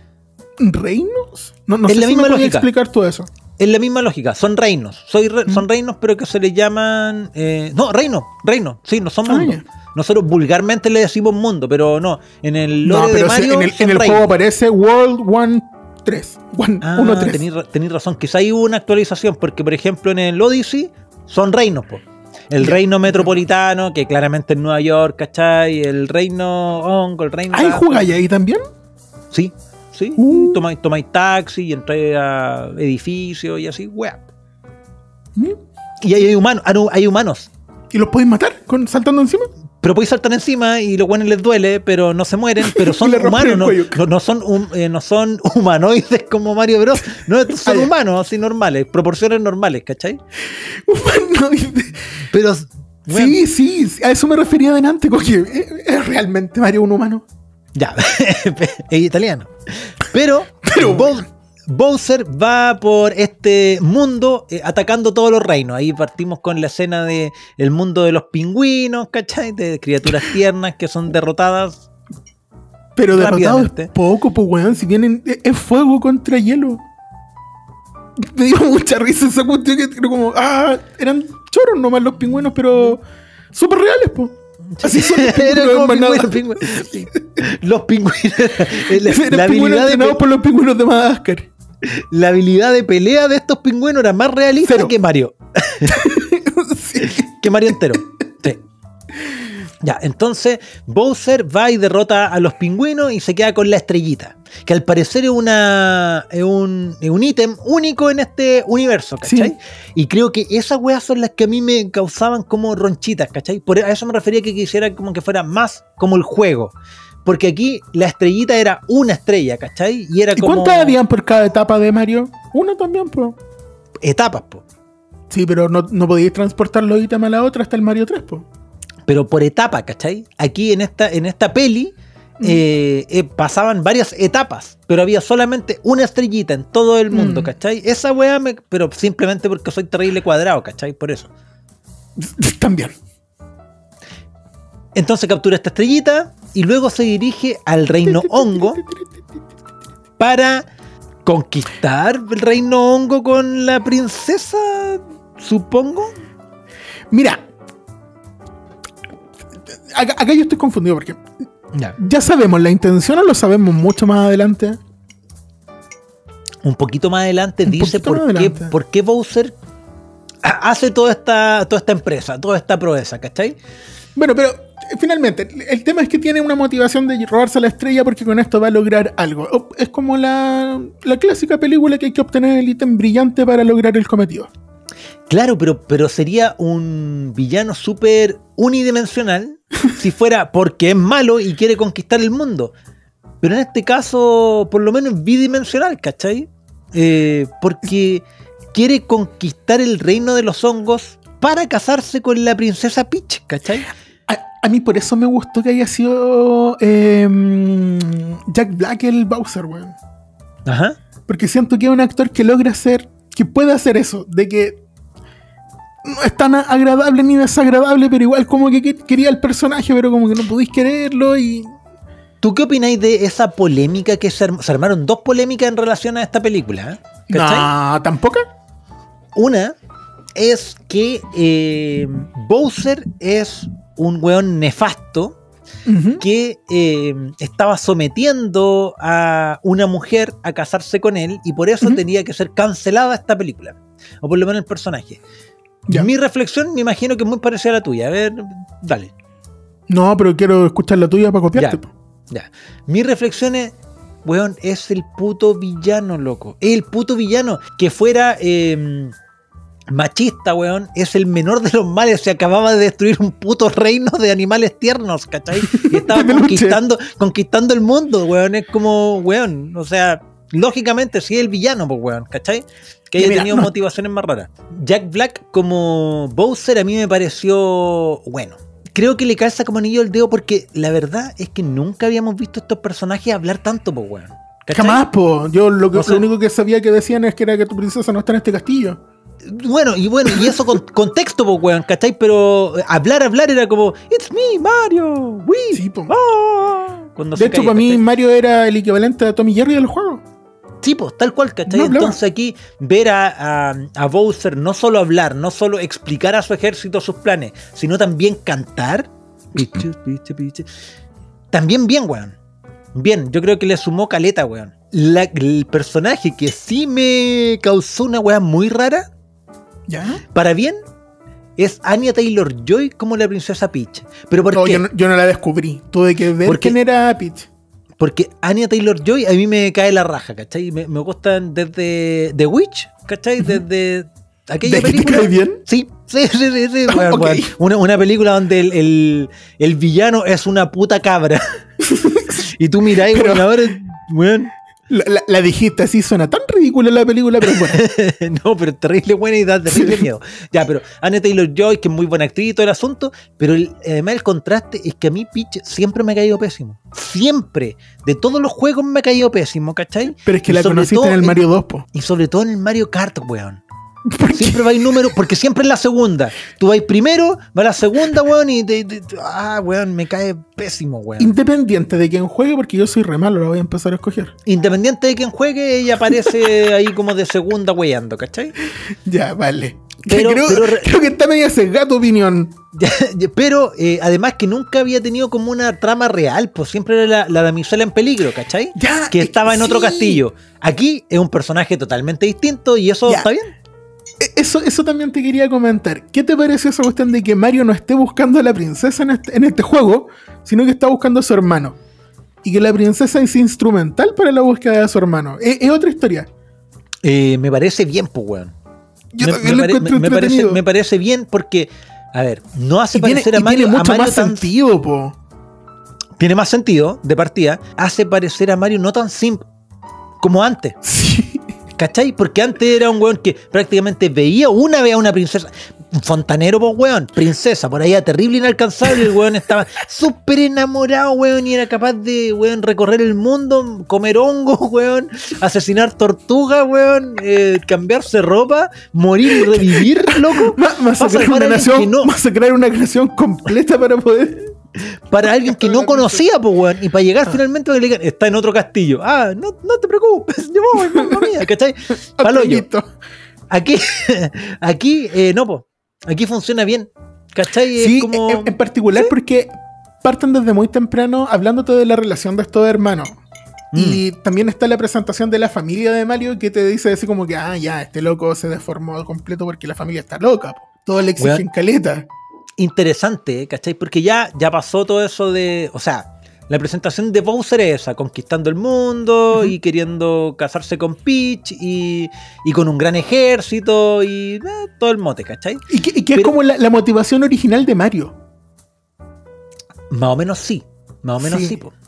reinos. No, no es sé la si misma me podía lógica. explicar todo eso. Es la misma lógica. Son reinos. Soy re, mm. Son reinos, pero que se les llaman. Eh, no, reinos. Reinos. Sí, no son mundos. Ah, nosotros vulgarmente le decimos mundo, pero no. En el lore no, pero de Mario. En el, en el juego aparece World One tres. One, ah, uno tres. Tenéis, tenéis razón. Quizá hay una actualización, porque por ejemplo en el Odyssey son reinos, po. El yeah. reino metropolitano, que claramente es Nueva York, ¿cachai? El reino hongo, el reino... ¿Hay jugáis ahí también? Sí, sí. Uh. Tomáis, tomáis taxi y entráis a edificios y así, weá. ¿Mm? Y hay, hay humanos, hay humanos. ¿Y los podéis matar con, saltando encima? Pero podéis saltar encima y los buenos les duele, pero no se mueren, pero son humanos, no, no, no, son, um, eh, no son humanoides como Mario Bros. No, son humanos, así normales, proporciones normales, ¿cachai? Humanoides. Pero, bueno, sí, sí, a eso me refería adelante, porque es realmente Mario un humano. Ya, es italiano. Pero, pero Bow, Bowser va por este mundo eh, atacando todos los reinos. Ahí partimos con la escena de el mundo de los pingüinos, ¿cachai? De criaturas tiernas que son derrotadas. Pero derrotados es poco, pues weón, si vienen, es fuego contra hielo. Me dio mucha risa esa cuestión que era como, ah, eran choros nomás los pingüinos, pero súper reales, pues. Así son los pingüinos, pingüinos, sí. Los pingüinos. La, la habilidad entrenados de... por los pingüinos de Madagascar. La habilidad de pelea de estos pingüinos era más realista Cero. que Mario. Sí. Que Mario entero. Sí. Ya, entonces Bowser va y derrota a los pingüinos y se queda con la estrellita. Que al parecer es una es un, es un ítem único en este universo, ¿cachai? Sí. Y creo que esas weas son las que a mí me causaban como ronchitas, ¿cachai? Por a eso me refería que quisiera como que fuera más como el juego. Porque aquí la estrellita era una estrella, ¿cachai? Y era ¿Y como... cuántas habían por cada etapa de Mario? Una también, pues. Etapas, pues. Sí, pero no, no podíais transportar los ítems a la otra hasta el Mario tres, pues. Pero por etapa, ¿cachai? Aquí en esta, en esta peli mm. eh, eh, pasaban varias etapas, pero había solamente una estrellita en todo el mundo, mm. ¿cachai? Esa weá, me, pero simplemente porque soy terrible cuadrado, ¿cachai? Por eso. También. Entonces captura esta estrellita y luego se dirige al reino hongo para conquistar el reino hongo con la princesa, supongo. Mira, acá, acá yo estoy confundido porque ya. ya sabemos la intención o lo sabemos mucho más adelante. Un poquito más adelante Un dice por, más qué, adelante. por qué Bowser hace toda esta, toda esta empresa, toda esta proeza, ¿cachai? Bueno, pero finalmente, el tema es que tiene una motivación de robarse la estrella porque con esto va a lograr algo. Es como la, la clásica película que hay que obtener el ítem brillante para lograr el cometido. Claro, pero, pero sería un villano súper unidimensional si fuera porque es malo y quiere conquistar el mundo. Pero en este caso, por lo menos es bidimensional, ¿cachai? Eh, porque quiere conquistar el reino de los hongos para casarse con la princesa Peach, ¿cachai? A mí por eso me gustó que haya sido eh, Jack Black el Bowser, weón. Ajá. Porque siento que es un actor que logra hacer, que puede hacer eso, de que no es tan agradable ni desagradable, pero igual como que quería el personaje, pero como que no podéis quererlo y... ¿Tú qué opináis de esa polémica que se, arm- se armaron dos polémicas en relación a esta película? ¿Eh? ¿Cachai? No, ¿tampoco? Una es que eh, Bowser es un weón nefasto Uh-huh. que eh, estaba sometiendo a una mujer a casarse con él y por eso uh-huh. tenía que ser cancelada esta película, o por lo menos el personaje. Ya. Mi reflexión me imagino que es muy parecida a la tuya. A ver, dale. No, pero quiero escuchar la tuya para copiarte. Ya, ya. Mi reflexión es, weón, es el puto villano, loco. Es el puto villano. Que fuera eh, machista, weón, es el menor de los males. Se acababa de destruir un puto reino de animales tiernos, ¿cachai? Y estaba conquistando, conquistando el mundo, weón. Es como, weón, o sea, lógicamente sí es el villano, pues, weón, ¿cachai? Que haya tenido no. motivaciones más raras. Jack Black como Bowser a mí me pareció bueno. Creo que le calza como anillo al dedo porque la verdad es que nunca habíamos visto estos personajes hablar tanto, pues, weón. ¿Cachai? Jamás, po. Yo lo, que, o sea, lo único que sabía que decían es que era que tu princesa no está en este castillo. Bueno, y bueno, y eso con contexto, pues, weón, ¿cachai? Pero hablar, hablar era como, it's me, Mario, we. Sí, po. Oh. De hecho, para mí Mario era el equivalente a Tommy Jerry del juego. Sí, pues, tal cual, ¿cachai? No, Entonces aquí ver a, a, a Bowser no solo hablar, no solo explicar a su ejército sus planes, sino también cantar. También bien, weón. Bien, yo creo que le sumó caleta, weón. La, el personaje que sí me causó una weá muy rara, ¿ya? Para bien, es Anya Taylor-Joy como la princesa Peach. ¿Pero por no, qué? Yo no, yo no la descubrí. Tuve que ver Porque, quién era Peach. Porque Anya Taylor-Joy a mí me cae la raja, ¿cachai? Me, me gustan desde The Witch, ¿cachai? Desde aquella ¿De película. ¿Te cae bien? Sí, sí, sí, sí. sí. Bueno, okay. bueno, una, una película donde el, el, el villano es una puta cabra. Y tú mirás y bueno, ahora, bueno. La, la, la dijiste así, suena tan ridícula la película, pero bueno. No, pero terrible buena y da terrible miedo. Ya, pero Anya Taylor-Joy, que es muy buena actriz y todo el asunto, pero el, además el contraste es que a mí Peach siempre me ha caído pésimo. Siempre. De todos los juegos me ha caído pésimo, ¿cachai? Pero es que y la conociste en el Mario dos, po. Y sobre todo en el Mario Kart, weón. Siempre va el número, porque siempre es la segunda. Tú vas primero, va la segunda, weón, y te, te, te, ah, weón, me cae pésimo, weón. Independiente de quién juegue, porque yo soy re malo, la voy a empezar a escoger. Independiente de quién juegue, ella aparece ahí como de segunda weyando, ¿cachai? Ya, vale. Pero, creo, pero, creo que está media sesgada tu opinión. Pero eh, además que nunca había tenido como una trama real, pues siempre era la, la damisela en peligro, ¿cachai? Ya, que estaba en sí. otro castillo. Aquí es un personaje totalmente distinto y eso ya. está bien. Eso, eso también te quería comentar. ¿Qué te pareció esa cuestión de que Mario no esté buscando a la princesa en este, en este juego, sino que está buscando a su hermano? Y que la princesa es instrumental para la búsqueda de su hermano. Es, es otra historia. Eh, me parece bien, pues, weón. Yo me, también me, lo encuentro me, me, parece, me parece bien porque, a ver, no hace y parecer tiene, a Mario, tiene mucho a Mario más tan, sentido, po. Tiene más sentido, de partida. Hace parecer a Mario no tan simp como antes. Sí. ¿Cachai? Porque antes era un weón que prácticamente veía una vez a una princesa. Un fontanero, pues, weón. Princesa, por allá, terrible, inalcanzable. El weón estaba súper enamorado, weón. Y era capaz de, weón, recorrer el mundo, comer hongos, weón. Asesinar tortugas, weón. Eh, cambiarse ropa, morir y revivir, loco. Masacrar una nación, no, masacrar una nación completa para poder... Para alguien que no conocía, pues, weón. Y para llegar ah. finalmente a que le digan, está en otro castillo. Ah, no, no te preocupes, yo voy, mamá mía, ¿cachai? Paloyo. Aquí, aquí, eh, no, pues. Aquí funciona bien. ¿Cachai? Sí, es como... en, en particular ¿sí? Porque parten desde muy temprano hablándote de la relación de estos hermanos. Mm. Y también está la presentación de la familia de Mario que te dice así como que, ah, ya, este loco se deformó completo porque la familia está loca. Po. Todo le exigen bueno. caleta. Interesante, ¿cachai? Porque ya, ya pasó todo eso de... O sea, la presentación de Bowser es esa, conquistando el mundo uh-huh. y queriendo casarse con Peach y, y con un gran ejército y eh, todo el mote, ¿cachai? Y que, y que Pero, es como la, la motivación original de Mario. Más o menos sí, más o menos sí. sí po.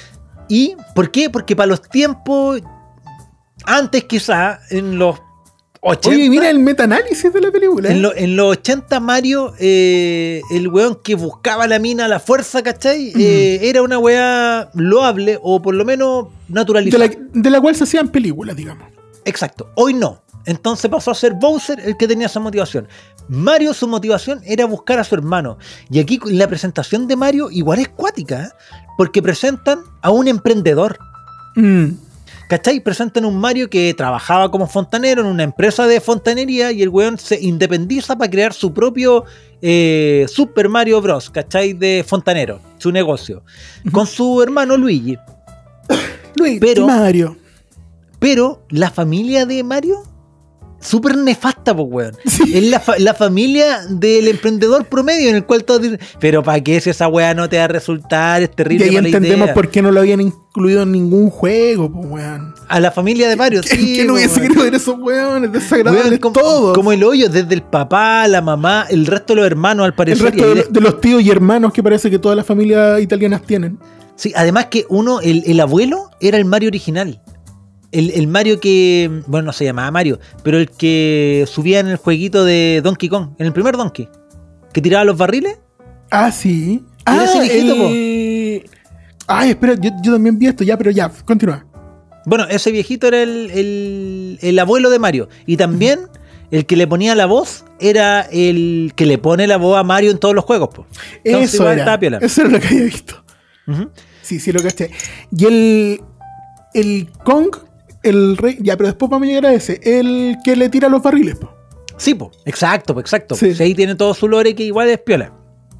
¿Y por qué? Porque para los tiempos, antes quizá, en los ochenta. Oye, mira el metaanálisis de la película. En, lo, en los ochenta, Mario, eh, el weón que buscaba la mina a la fuerza, ¿cachai? Mm. Eh, era una weá loable o por lo menos de, naturalizada. la, de la cual se hacían películas, digamos. Exacto, hoy no. Entonces pasó a ser Bowser el que tenía esa motivación. Mario, su motivación era buscar a su hermano. Y aquí la presentación de Mario igual es cuática, ¿eh? Porque presentan a un emprendedor. Mm. ¿Cachai? Presentan un Mario que trabajaba como fontanero en una empresa de fontanería y el weón se independiza para crear su propio eh, Super Mario Bros. ¿Cachai? De fontanero, su negocio. Uh-huh. Con su hermano Luigi. Luigi, pero, Mario. Pero la familia de Mario, súper nefasta, pues, weón. Sí. Es la, fa- la familia del emprendedor promedio en el cual todos dicen, pero ¿para qué si esa weá no te va a resultar? Es terrible. Y ahí entendemos idea. Por qué no lo habían incluido en ningún juego, pues, weón. A la familia de Mario, sí. ¿Qué no hubiese querido ver esos weones desagradables como, todos? Como el hoyo, desde el papá, la mamá, el resto de los hermanos, al parecer. El resto de, de los tíos y hermanos que parece que todas las familias italianas tienen. Sí, además que uno, el, el abuelo, era el Mario original. El, el Mario que, bueno, no se llamaba Mario, pero el que subía en el jueguito de Donkey Kong, en el primer Donkey, que tiraba los barriles. Ah, sí. Era ah, ese viejito, el... Ay, espera, yo, yo también vi esto, ya, pero ya, continúa. Bueno, ese viejito era el, el, el abuelo de Mario. Y también el que le ponía la voz era el que le pone la voz a Mario en todos los juegos, po. Entonces, eso era, eso era lo que había visto. Uh-huh. Sí, sí, lo caché. Y el, el Kong... El rey, ya, pero después vamos a llegar a ese, el que le tira los barriles, po. Sí, po, exacto, po, exacto. Sí. Pues ahí tiene todo su lore que igual es piola.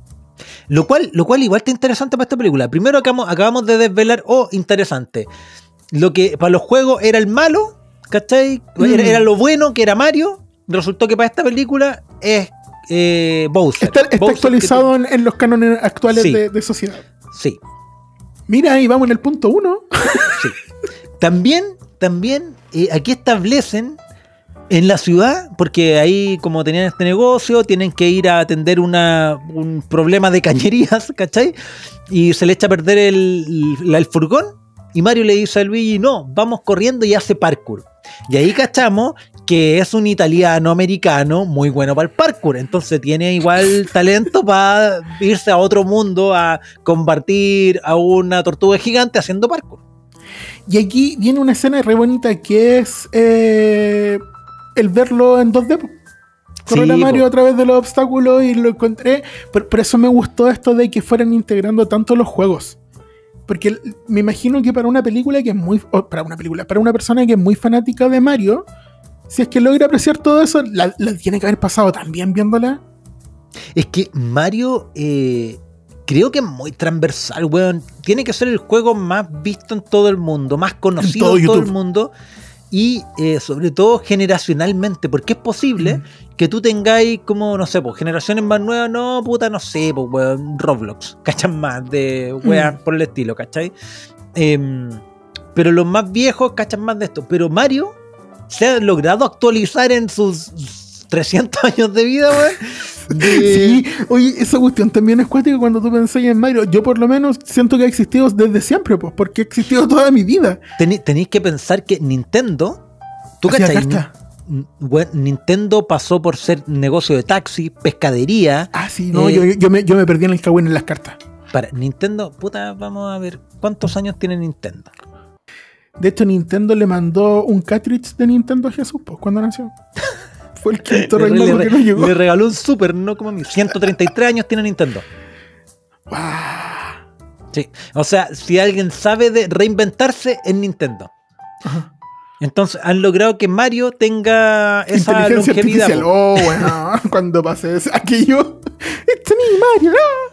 Lo cual, lo cual igual está interesante para esta película. Primero acabamos, acabamos de desvelar, oh, interesante. Lo que para los juegos era el malo, ¿cachai? Mm. Era, era lo bueno, que era Mario. Resultó que para esta película es eh, Bowser. Está, está Bowser actualizado en, en los cánones actuales sí. de, de sociedad. Sí. Mira, ahí vamos en el punto uno. Sí. También... También eh, aquí establecen en la ciudad, porque ahí como tenían este negocio, tienen que ir a atender una, un problema de cañerías, ¿cachai? Y se le echa a perder el, el, el furgón y Mario le dice a Luigi, no, vamos corriendo y hace parkour. Y ahí cachamos que es un italiano americano muy bueno para el parkour, entonces tiene igual talento para irse a otro mundo a combatir a una tortuga gigante haciendo parkour. Y aquí viene una escena re bonita que es eh, el verlo en dos D. Correr sí, a Mario po. A través de los obstáculos y lo encontré. Por, por eso me gustó esto de que fueran integrando tanto los juegos. Porque me imagino que para una película que es muy... Oh, para una película, para una persona que es muy fanática de Mario, si es que logra apreciar todo eso, la, la tiene que haber pasado también viéndola. Es que Mario... Eh... Creo que es muy transversal, weón. Tiene que ser el juego más visto en todo el mundo, más conocido en todo, en todo el mundo. Y eh, sobre todo generacionalmente, porque es posible mm. que tú tengáis como, no sé, pues generaciones más nuevas, no, puta, no sé, pues, weón, Roblox, cachan más de weón mm. por el estilo, ¿cachai? Eh, pero los más viejos cachan más de esto. Pero Mario se ha logrado actualizar en sus trescientos años de vida, weón. De... Sí, oye, esa cuestión también es cuática cuando tú pensás en Mario. Yo por lo menos siento que ha existido desde siempre, pues, porque ha existido toda mi vida. Tení, tenéis que pensar que Nintendo, ¿tú cachai? Ni, bueno, Nintendo pasó por ser negocio de taxi, pescadería. Ah, sí, no, eh, yo, yo, me, yo me perdí en el cagüín en las cartas. Para, Nintendo, puta, vamos a ver, ¿cuántos años tiene Nintendo? De hecho, Nintendo le mandó un cartridge de Nintendo a Jesús, pues, cuando nació. Fue el quinto rey mago que no llegó. Le regaló un Super, no como a mí. ciento treinta y tres años tiene Nintendo. Wow. Sí. O sea, si alguien sabe de reinventarse, es Nintendo. Ajá. Entonces han logrado que Mario tenga esa longevidad. Oh, bueno, cuando pase aquello. It's me, Mario.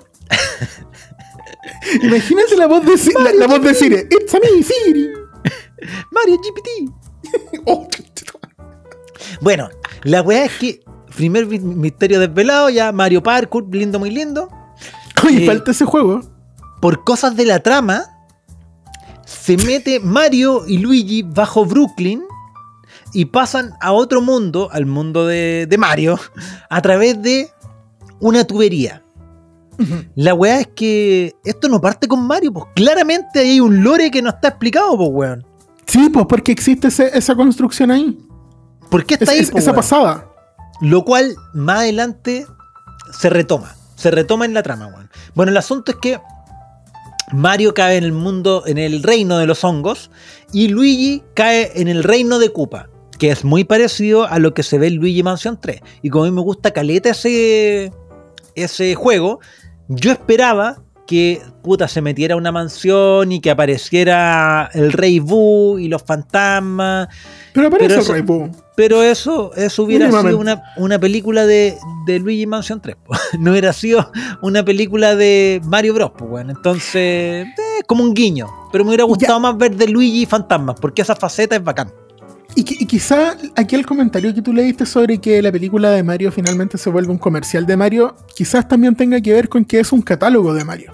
No. Imagínate la voz de Siri. La, la voz de Siri. It's me, Siri. Mario G P T. Oh, bueno, la weá es que primer misterio desvelado, ya Mario Parkour, lindo, muy lindo. Oye, eh, falta ese juego. Por cosas de la trama, se mete Mario y Luigi bajo Brooklyn y pasan a otro mundo, al mundo de, de Mario, a través de una tubería. Uh-huh. La weá es que esto no parte con Mario, pues claramente hay un lore que no está explicado, pues weón. Sí, pues porque existe ese, esa construcción ahí. ¿Por qué está Es- ahí? es- po, esa weón? pasada. Lo cual más adelante se retoma. Se retoma en la trama, weón. Bueno, el asunto es que Mario cae en el mundo, en el reino de los hongos, y Luigi cae en el reino de Koopa, que es muy parecido a lo que se ve en Luigi Mansion tres. Y como a mí me gusta caleta ese, ese juego, yo esperaba que puta se metiera a una mansión y que apareciera el Rey Boo y los fantasmas. Pero aparece Pero el eso- Rey Boo. Pero eso, eso hubiera sido Mínimamente. una, una película de, de Luigi Mansion tres. Po. No hubiera sido una película de Mario Bros. Po, bueno. Entonces, eh, como un guiño. Pero me hubiera gustado Ya. más ver de Luigi y fantasmas, porque esa faceta es bacán. Y, qui- y quizá aquí el comentario que tú leíste sobre que la película de Mario finalmente se vuelve un comercial de Mario, quizás también tenga que ver con que es un catálogo de Mario.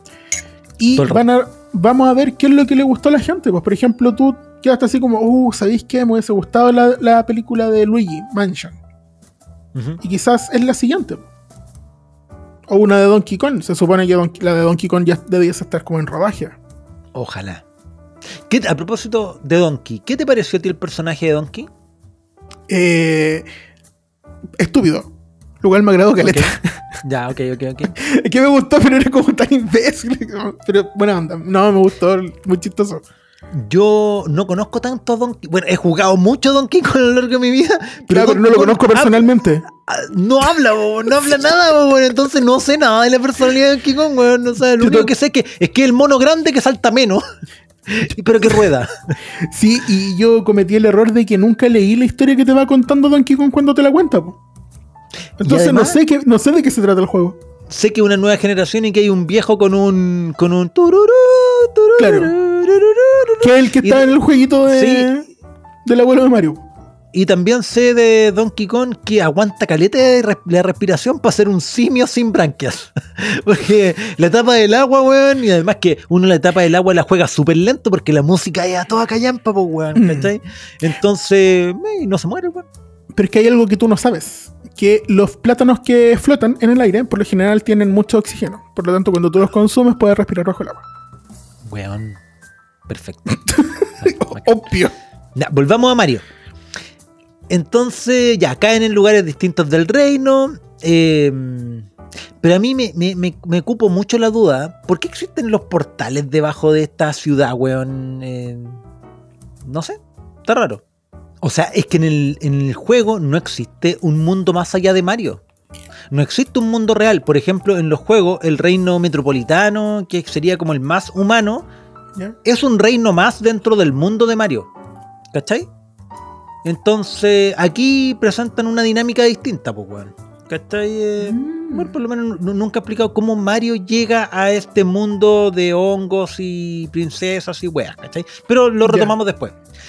Y Todo el van a, vamos a ver qué es lo que le gustó a la gente. Pues, por ejemplo, tú quedaste así como, uh, ¿sabéis qué? Me hubiese gustado la, la película de Luigi Mansion. Ujú. Y quizás es la siguiente. O una de Donkey Kong. Se supone que Don- la de Donkey Kong ya debiese estar como en rodaje. Ojalá. ¿Qué, a propósito de Donkey, ¿qué te pareció a ti el personaje de Donkey? Eh, estúpido. Lo cual me agradó caleta. Ya, ok, ok, ok. Es que me gustó, pero era como tan imbécil. Pero buena onda. No, me gustó, muy chistoso. Yo no conozco tanto a Donkey. Bueno, he jugado mucho Donkey Kong a lo largo de mi vida. Pero, pero no Donkey lo Kong conozco hab- personalmente. ah, No habla, bo, no habla nada, bo, bueno, entonces no sé nada de la personalidad de Donkey Kong, weón. No sé, lo Yo único to- que sé es que es que el mono grande que salta menos, pero que rueda. Sí, y yo cometí el error de que nunca leí la historia que te va contando Donkey Kong cuando te la cuenta, po. Entonces además- no sé qué, no sé de qué se trata el juego. Sé que una nueva generación y que hay un viejo con un con un tururú, tururú, Claro. tururú. Que es el que Y- está en el jueguito de, Sí. del abuelo de Mario. Y también sé de Donkey Kong que aguanta caleta de res- la respiración para ser un simio sin branquias. Porque la etapa del agua, weón, y además que uno la etapa del agua la juega súper lento porque la música es a toda callampa, pues, weón, Mm. ¿cachai? Entonces, eh, no se muere, weón. Pero es que hay algo que tú no sabes. Que los plátanos que flotan en el aire, por lo general, tienen mucho oxígeno. Por lo tanto, cuando tú los consumes, puedes respirar bajo el agua. Weón, perfecto. Obvio. Ya, volvamos a Mario. Entonces, ya, caen en lugares distintos del reino. eh, pero a mí me, me, me, me cupo mucho la duda. ¿Por qué existen los portales debajo de esta ciudad, weón? Eh, no sé, está raro. O sea, es que en el, en el juego no existe un mundo más allá de Mario. No existe un mundo real. Por ejemplo, en los juegos, el reino metropolitano, que sería como el más humano, ¿Ya? es un reino más dentro del mundo de Mario. ¿Cachai? Entonces, aquí presentan una dinámica distinta, pues, weón. ¿Cachai? Eh, Mm. Bueno, por lo menos nu- nunca he explicado cómo Mario llega a este mundo de hongos y princesas y weas, ¿cachai? Pero lo Ya. retomamos después.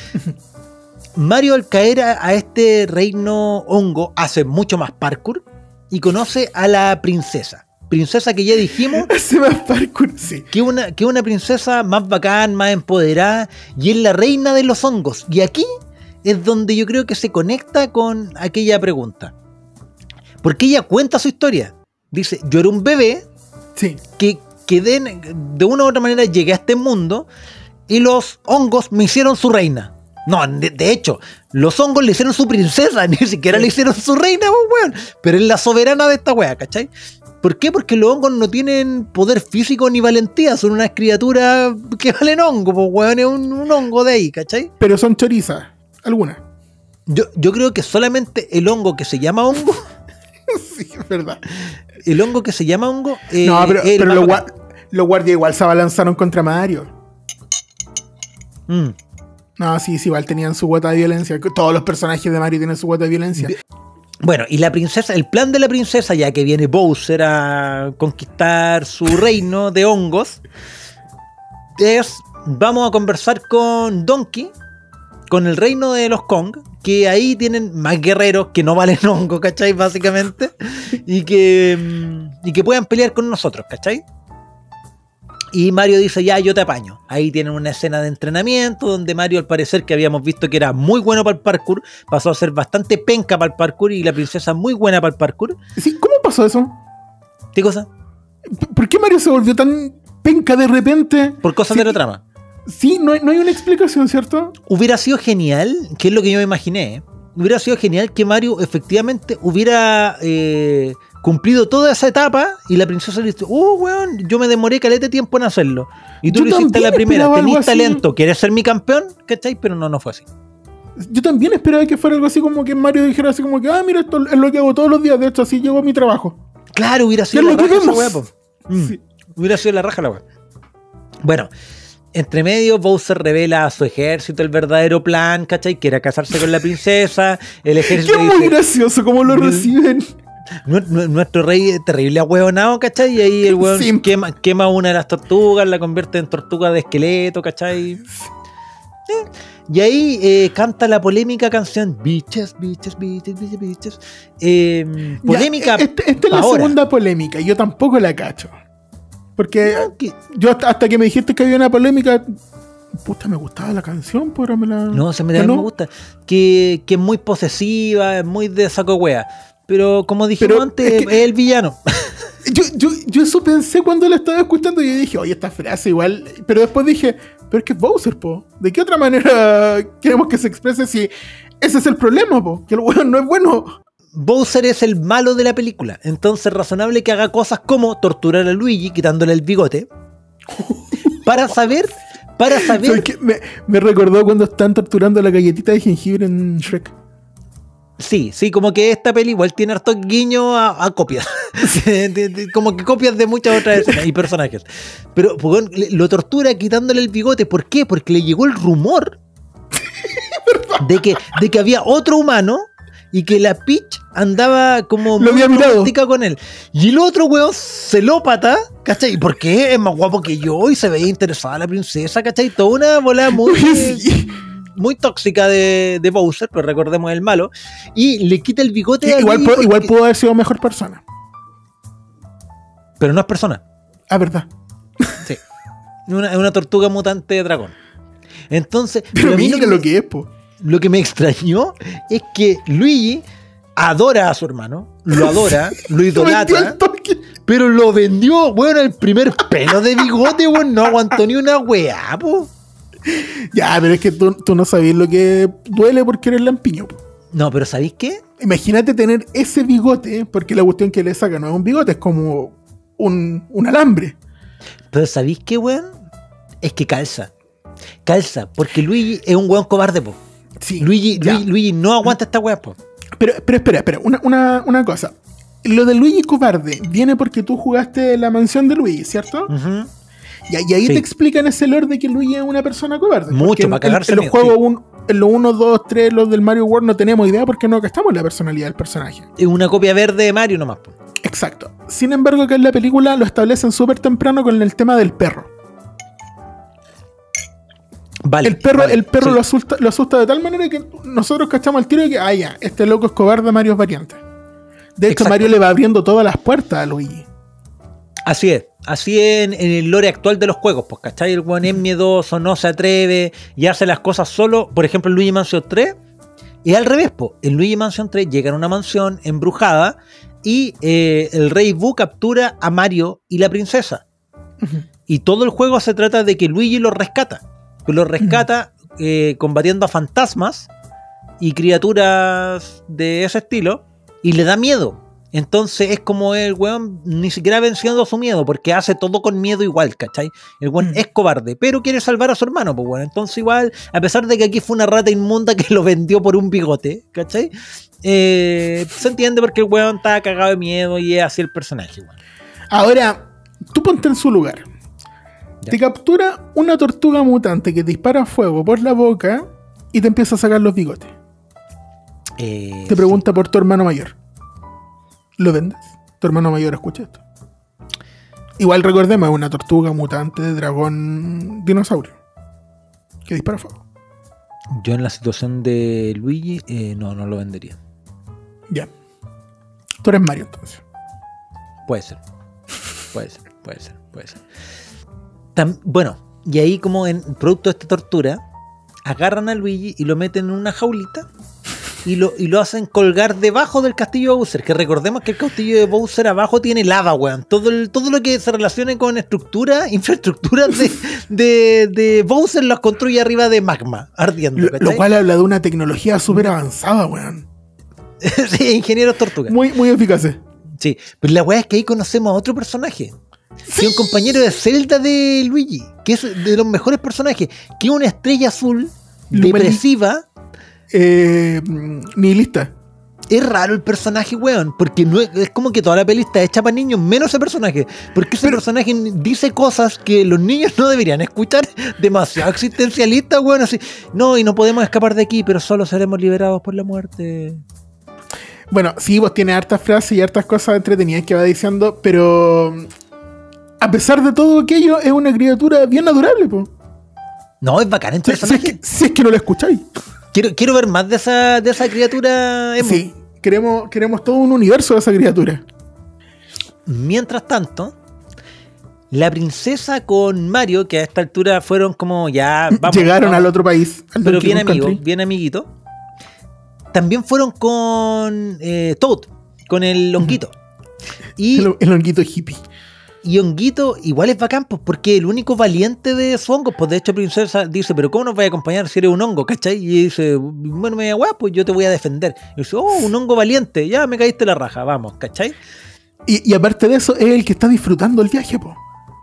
Mario, al caer a, a este reino hongo, hace mucho más parkour y conoce a la princesa. Princesa que ya dijimos Hace más parkour, sí. que una, que una princesa más bacán, más empoderada, y es la reina de los hongos. Y aquí es donde yo creo que se conecta con aquella pregunta. Porque ella cuenta su historia. Dice, yo era un bebé Sí. que, que de, de una u otra manera llegué a este mundo y los hongos me hicieron su reina. No, de, de hecho, los hongos le hicieron su princesa, ni siquiera le hicieron su reina, pues, weón. Pero es la soberana de esta wea, ¿cachai? ¿Por qué? Porque los hongos no tienen poder físico ni valentía, son unas criaturas que valen hongo, pues, weón, es un, un hongo de ahí, ¿cachai? Pero son chorizas. Algunas. Yo, yo creo que solamente el hongo que se llama hongo, Sí, es verdad. el hongo que se llama hongo, eh, no, pero, es el pero más los, bacán. gua- los guardias igual se abalanzaron contra Mario. Mm. No, sí, sí, igual tenían su cuota de violencia. Todos los personajes de Mario tienen su cuota de violencia. Bueno, y la princesa, el plan de la princesa, ya que viene Bowser a conquistar su reino de hongos, es, vamos a conversar con Donkey, con el reino de los Kong, que ahí tienen más guerreros que no valen hongo, ¿cachai? Básicamente, y que, mm, y que puedan pelear con nosotros, ¿cachai? Y Mario dice, ya, yo te apaño. Ahí tienen una escena de entrenamiento donde Mario, al parecer, que habíamos visto que era muy bueno para el parkour, pasó a ser bastante penca para el parkour y la princesa muy buena para el parkour. Sí, ¿cómo pasó eso? ¿Qué cosa? P- ¿Por qué Mario se volvió tan penca de repente? Por cosas Sí. de la trama. Sí, no hay, no hay una explicación, ¿cierto? Hubiera sido genial, que es lo que yo me imaginé, hubiera sido genial que Mario efectivamente hubiera eh, cumplido toda esa etapa y la princesa le dice, oh, weón, yo me demoré caleta de tiempo en hacerlo. Y tú Yo lo hiciste a la también primera, esperaba algo tenés así. talento, ¿quieres ser mi campeón? ¿Cachai? Pero no, no fue así. Yo también esperaba que fuera algo así como que Mario dijera así como que, ah, mira, esto es lo que hago todos los días, de hecho así llego a mi trabajo. Claro, hubiera sido ¿Qué la es lo que raja esa vemos? weá, po. Mm, Sí. Hubiera sido la raja la weá. Bueno, entre medio Bowser revela a su ejército el verdadero plan, ¿cachai? Que era casarse con la princesa, el ejército Que es muy dice, gracioso como lo Mm. reciben. "Nu- nu- nuestro rey es terrible ahueonado, ¿cachai? Y ahí el weón Simp. quema, quema una de las tortugas, la convierte en tortuga de esqueleto, ¿cachai? Eh, Y ahí eh, canta la polémica canción Bitches, bitches, bitches, bitches, bitches. Eh, polémica Ya, este- esta es la ahora. segunda polémica, y yo tampoco la cacho. Porque No, que- yo hasta, hasta que me dijiste que había una polémica, puta, me gustaba la canción, pero me la... No, se me, ¿Que también no? me gusta. Que, que es muy posesiva, es muy de saco wea. Pero como dijimos Pero antes, es es, que- el villano. Yo, yo, yo eso pensé cuando la estaba escuchando y yo dije, oye, esta frase igual... Pero después dije, pero es que es Bowser, po. ¿De qué otra manera queremos que se exprese si ese es el problema, po? Que el weón no es bueno. Bowser es el malo de la película. Entonces es razonable que haga cosas como torturar a Luigi quitándole el bigote. Para saber, para ¿Sabes saber. qué? Me, me recordó cuando están torturando la galletita de jengibre en Shrek. Sí, sí, como que esta peli igual tiene harto guiño a, a copias. De- de- de- como que copias de muchas otras escenas y personajes. Pero pues, bueno, le- lo tortura quitándole el bigote. ¿Por qué? Porque le llegó el rumor de que, de que había otro humano y que la Peach andaba como Lo había mirado. romántica con él. Y el otro weón celópata, ¿cachai? ¿Y por qué? Es más guapo que yo y se veía interesada la princesa, ¿cachai? Toda una bola muy... Sí. muy tóxica de, de Bowser, pero recordemos el malo, y le quita el bigote a Igual, Luigi pu- porque- igual pudo haber sido mejor persona. pero no es persona, Ah, verdad. sí. Es una, es una tortuga mutante de dragón. Entonces, Pero a mí mira lo, que lo me, que es, po. lo que me extrañó es que Luigi adora a su hermano, lo adora, lo Metió el idolatra, toque. pero lo vendió, bueno, el primer pelo de bigote, bueno, no aguantó ni una weá, po. Ya, pero es que tú, tú no sabías lo que duele porque eres lampiño, po. No, pero ¿sabéis qué? Imagínate tener ese bigote, porque la cuestión que le saca no es un bigote, es como un, un alambre. Pero ¿sabéis qué, weón? Es que calza. Calza, porque Luigi es un weón cobarde, po. Sí, Luigi, ya. Luigi, Luigi no aguanta esta weá, po. Pero, pero espera, espera, una, una, una cosa. Lo de Luigi cobarde viene porque tú jugaste la mansión de Luigi, ¿cierto? Ujú. Y, y ahí Sí. te explican ese lore de que Luigi es una persona cobarde. Mucho, Porque en- para cagarse En, en los miedo, juegos, sí. un- en los uno, dos, tres, los del Mario World no tenemos idea porque no gastamos la personalidad del personaje. Es una copia verde de Mario nomás, po. Exacto. Sin embargo, acá en la película lo establecen súper temprano con el tema del perro. Vale. El perro, vale, el perro sí. lo, asusta, lo asusta de tal manera que nosotros cachamos al tiro de que, ah, ya, este loco es cobarde, Mario es variante. De hecho, Exacto. Mario le va abriendo todas las puertas a Luigi. Así es. Así es en, en el lore actual de los juegos, pues, ¿cachai? El weón es miedoso, no se atreve y hace las cosas solo. Por ejemplo, en Luigi Mansion tres es al revés, pues. En Luigi Mansion tres llega a una mansión embrujada y eh, el rey Boo captura a Mario y la princesa. Y todo el juego se trata de que Luigi los rescata. Que los rescata eh, combatiendo a fantasmas y criaturas de ese estilo y le da miedo. Entonces es como el weón ni siquiera venciendo su miedo porque hace todo con miedo igual, ¿cachai? El weón Mm. es cobarde, pero quiere salvar a su hermano, pues bueno. Entonces igual, a pesar de que aquí fue una rata inmunda que lo vendió por un bigote, ¿cachai? Eh, se entiende porque el weón está cagado de miedo y es así el personaje, weón. Ahora, tú ponte en su lugar. Ya. Te captura una tortuga mutante que te dispara fuego por la boca y te empieza a sacar los bigotes. Eh, Te pregunta por tu hermano mayor. ¿Lo vendes? Tu hermano mayor escucha esto. Igual recordemos, es una tortuga mutante de dragón dinosaurio que dispara fuego. Yo en la situación de Luigi, eh, no, no lo vendería. Ya. Tú eres Mario entonces. Puede ser. Puede ser, puede ser, puede ser. Tam- bueno, y ahí como en producto de esta tortura, agarran a Luigi y lo meten en una jaulita y lo, y lo hacen colgar debajo del castillo de Bowser. Que recordemos que el castillo de Bowser abajo tiene lava, weón. Todo, el, todo lo que se relacione con estructuras, infraestructuras de, de, de Bowser los construye arriba de magma, ardiendo. Lo, lo cual habla de una tecnología súper avanzada, weón. Sí, ingenieros tortugas. Muy, muy eficaces. Sí, pero la weá es que ahí conocemos a otro personaje. Sí. Que es un compañero de Zelda de Luigi, que es de los mejores personajes, que es una estrella azul depresiva. Eh, nihilista. Es raro el personaje, weón, porque no es, es como que toda la peli está hecha para niños, menos ese personaje. Porque ese Pero, personaje dice cosas que los niños no deberían escuchar, demasiado existencialista, weón, así. No, y no podemos escapar de aquí, pero solo seremos liberados por la muerte. Bueno, sí, vos tienes hartas frases y hartas cosas entretenidas que va diciendo, pero a pesar de todo aquello, es una criatura bien adorable, po. No, es bacán el personaje. Si es que, si es que no lo escucháis. Quiero, quiero ver más de esa, de esa criatura emo. Sí, queremos, queremos todo un universo de esa criatura. Mientras tanto, la princesa con Mario, que a esta altura fueron como ya... Vamos, llegaron vamos, al otro país. Al pero bien amigos, bien amiguitos. También fueron con eh, Toad, con el honguito. Y, el, el honguito hippie. Y honguito igual es bacán, pues, porque el único valiente de su hongo, pues de hecho princesa dice, pero ¿cómo nos vas a acompañar si eres un hongo? ¿Cachai? Y dice, bueno, me da guapo, pues yo te voy a defender. Y dice, oh, un hongo valiente, ya me caíste la raja, vamos, ¿cachai? Y, y aparte de eso, es el que está disfrutando el viaje, po.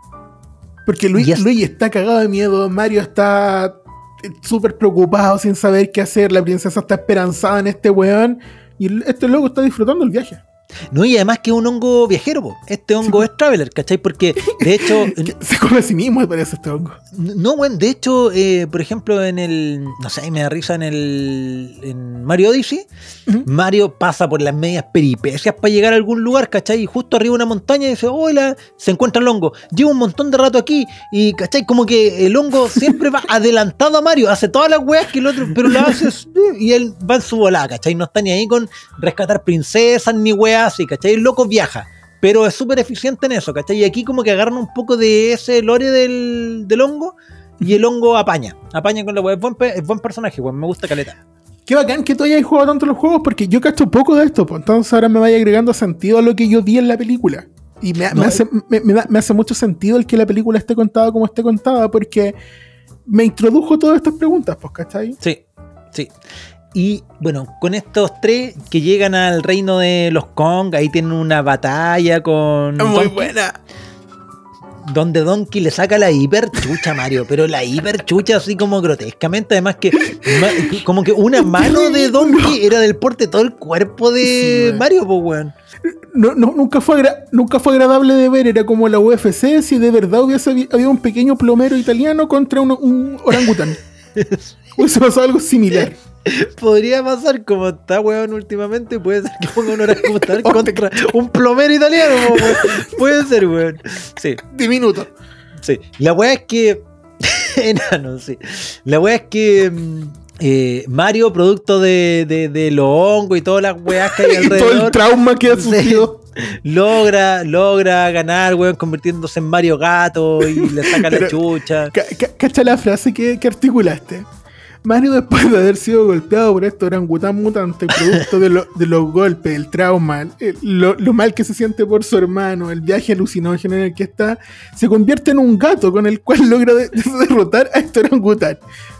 Porque Luigi, es... Luigi está cagado de miedo, Mario está súper preocupado sin saber qué hacer, la princesa está esperanzada en este weón, y este loco está disfrutando el viaje. No, y además que es un hongo viajero, po. Este hongo sí, es traveler, ¿cachai? Porque, de hecho... se come a sí mismo, me parece, este hongo. No, bueno, de hecho, eh, por ejemplo, en el... No sé, me da risa en el... En Mario Odyssey, uh-huh. Mario pasa por las medias peripecias para llegar a algún lugar, ¿cachai? Y justo arriba de una montaña y dice, hola, se encuentra el hongo. Lleva un montón de rato aquí y, ¿cachai? Como que el hongo siempre va adelantado a Mario, hace todas las weas que el otro, pero la hace y él va en su volada, ¿cachai? No está ni ahí con rescatar princesas ni weas así, ¿cachai? El loco viaja, pero es súper eficiente en eso, ¿cachai? Y aquí como que agarran un poco de ese lore del, del hongo y el hongo apaña, apaña con la wea. Es buen, es buen personaje, weón, me gusta caleta. Qué bacán que tú hayas jugado tanto los juegos, porque yo cacho poco de esto, pues entonces ahora me vaya agregando sentido a lo que yo vi en la película. Y me, no, me, hace, me, me, da, me hace mucho sentido el que la película esté contada como esté contada, porque me introdujo todas estas preguntas, pues, ¿cachai? Sí, sí. Y bueno, con estos tres que llegan al reino de los Kong, ahí tienen una batalla con... Muy Donkey, buena. Donde Donkey le saca la hiper chucha a Mario, pero la hiper chucha así como grotescamente, además que ma, como que una mano de Donkey era del porte de todo el cuerpo de sí, Mario, pues weón. No, no, nunca, fue agra- nunca fue agradable de ver, era como la U F C si de verdad hubiese habido un pequeño plomero italiano contra un, un orangután. Hubiese pasado algo similar. Podría pasar como está, weón, últimamente. Puede ser que ponga un orangután contra un plomero italiano, weón. Puede ser, weón. Sí. Diminuto. Sí. La weá es que... Enano, sí. La weá es que... Eh, Mario, producto de, de, de los hongos y todas las weas que hay alrededor... todo el trauma que ha sufrido. Logra, logra ganar, weón, convirtiéndose en Mario Gato y le saca Pero, la chucha. Cacha la frase que, que articulaste. Mario, después de haber sido golpeado por este orangután mutante, producto de, lo, de los golpes, el trauma, el, lo, lo mal que se siente por su hermano, el viaje alucinógeno en el que está, se convierte en un gato con el cual logra de, de derrotar a este orangután.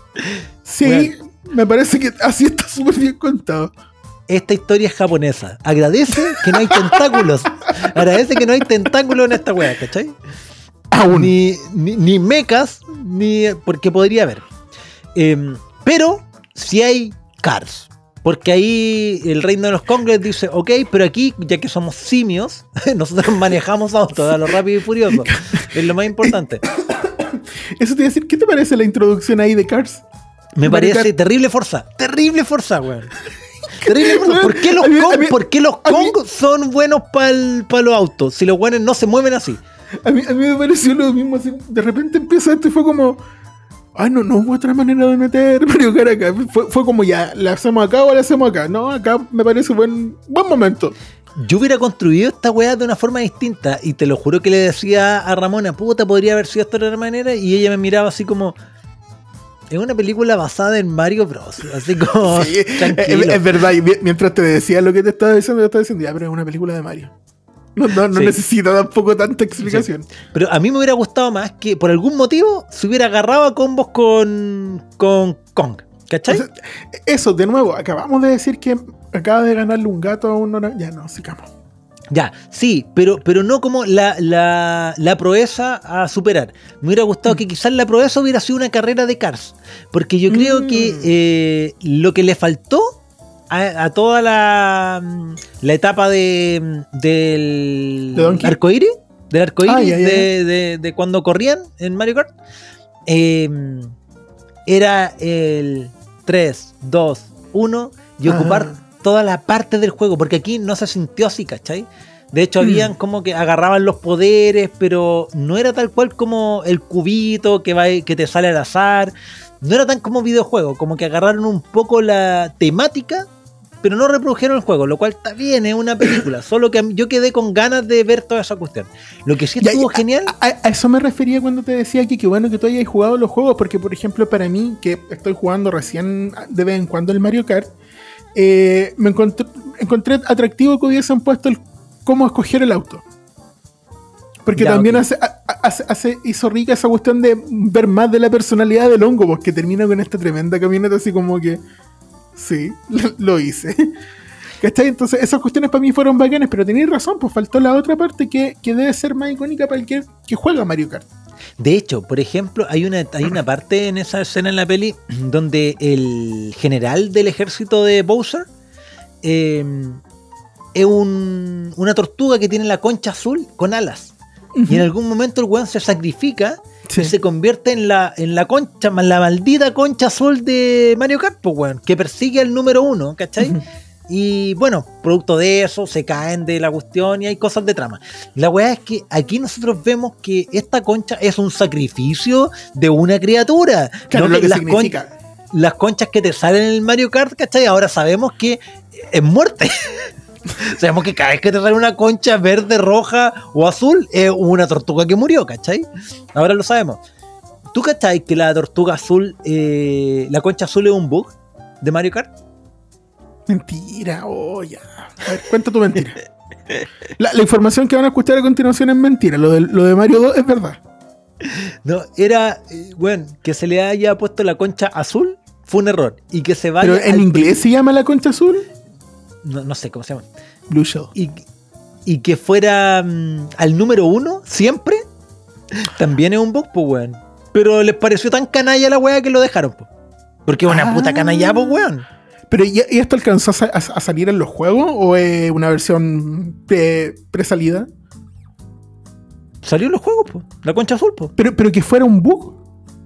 Sí, bueno, me parece que así está súper bien contado. Esta historia es japonesa. Agradece que no hay tentáculos. Agradece que no hay tentáculos en esta wea, ¿cachai? Aún. Ni, ni, ni mechas, ni porque podría haber. Eh, pero si hay Cars. Porque ahí el reino de los Kong les dice, ok, pero aquí, ya que somos simios, nosotros manejamos autos a lo rápido y furioso. Es lo más importante. Eso te iba a decir, ¿qué te parece la introducción ahí de Cars? Me parece Car- terrible fuerza. Terrible fuerza, weón. Terrible fuerza. ¿Por qué los mí, Kong, mí, ¿por qué los Kong son buenos para pa los autos? Si los weones no se mueven así. A mí, a mí me pareció lo mismo. Así, de repente empieza esto y fue como... Ay, no, no hubo otra manera de meter Mario Kart acá. Fue, fue como ya, ¿la hacemos acá o la hacemos acá? No, acá me parece buen, buen momento. Yo hubiera construido esta weá de una forma distinta y te lo juro que le decía a Ramona, puta, podría haber sido esto de otra manera, y ella me miraba así como, Es una película basada en Mario Bros. Así como. Sí, es, tranquilo. es verdad. Y mientras te decía lo que te estaba diciendo, yo estaba diciendo, ya, pero es una película de Mario. No, no, no Sí. necesita tampoco tanta explicación. Sí. Pero a mí me hubiera gustado más que por algún motivo se hubiera agarrado a combos con. con Kong. ¿Cachai? O sea, eso, de nuevo, acabamos de decir que acaba de ganarle un gato a un orangutan. Ya, no, sigamos. Ya, sí, pero, pero no como la, la, la proeza a superar. Me hubiera gustado que quizás la proeza hubiera sido una carrera de Cars. Porque yo creo Mm. que eh, lo que le faltó a, a toda la, la etapa de, del ¿De Donkey? arcoíris, del arcoíris, Ah, ya, ya, de, de, de cuando corrían en Mario Kart, eh, era el tres, dos, uno y Ah. ocupar toda la parte del juego, porque aquí no se sintió así, ¿cachai? De hecho, habían Mm. como que agarraban los poderes, pero no era tal cual como el cubito que, va, que te sale al azar. No era tan como videojuego, como que agarraron un poco la temática, pero no reprodujeron el juego, lo cual está bien, es una película. Solo que a mí- yo quedé con ganas de ver toda esa cuestión. Lo que sí Ya, estuvo ya, genial. A, a- a eso me refería cuando te decía aquí que bueno que tú hayas jugado los juegos, porque por ejemplo para mí, que estoy jugando recién de vez en cuando el Mario Kart, eh, me encontré, encontré atractivo que hubiesen puesto el cómo escoger el auto. Porque Ya, también ok. hace, a- hace, hace- hizo rica esa cuestión de ver más de la personalidad del hongo, porque termina con esta tremenda camioneta así como que sí, lo, lo hice. ¿Cachai? Entonces esas cuestiones para mí fueron bacanas, pero tenéis razón, pues faltó la otra parte que, que debe ser más icónica para el que, que juega Mario Kart. De hecho, por ejemplo, hay una, hay una parte en esa escena en la peli donde el general del ejército de Bowser eh, es un- una tortuga que tiene la concha azul con alas. Y en algún momento el weón se sacrifica Sí. y se convierte en la, en la concha, la maldita concha azul de Mario Kart, pues, weón, que persigue al número uno, ¿cachai? Ujú. Y bueno, producto de eso, se caen de la cuestión y hay cosas de trama. La weá es que aquí nosotros vemos que esta concha es un sacrificio de una criatura. Claro, No lo que las, significa. con- las conchas que te salen en el Mario Kart, ¿cachai? Ahora sabemos que es muerte. Sabemos que cada vez que te sale una concha verde, roja o azul, es una tortuga que murió, ¿cachai? Ahora lo sabemos. ¿Tú cachai que la tortuga azul, eh, la concha azul es un bug de Mario Kart? Mentira, oh ya. A ver, cuenta tu mentira. La, la información que van a escuchar a continuación es mentira. Lo de, lo de Mario dos es verdad. No, era, eh, bueno, que se le haya puesto la concha azul fue un error. Y que se vaya. Pero en al- inglés se llama la concha azul. No, no sé cómo se llama. Blue Shell. Y, y que fuera mm, al número uno siempre, también es un bug, pues, weón. Pero les pareció tan canalla la weá que lo dejaron, pues. Porque es una Ah. puta canalla, pues, weón. Pero ¿y, y esto alcanzó a, sa- a- a salir en los juegos o es una versión pre- presalida? Salió en los juegos, pues. La concha azul, pues. Pero, pero que fuera un bug.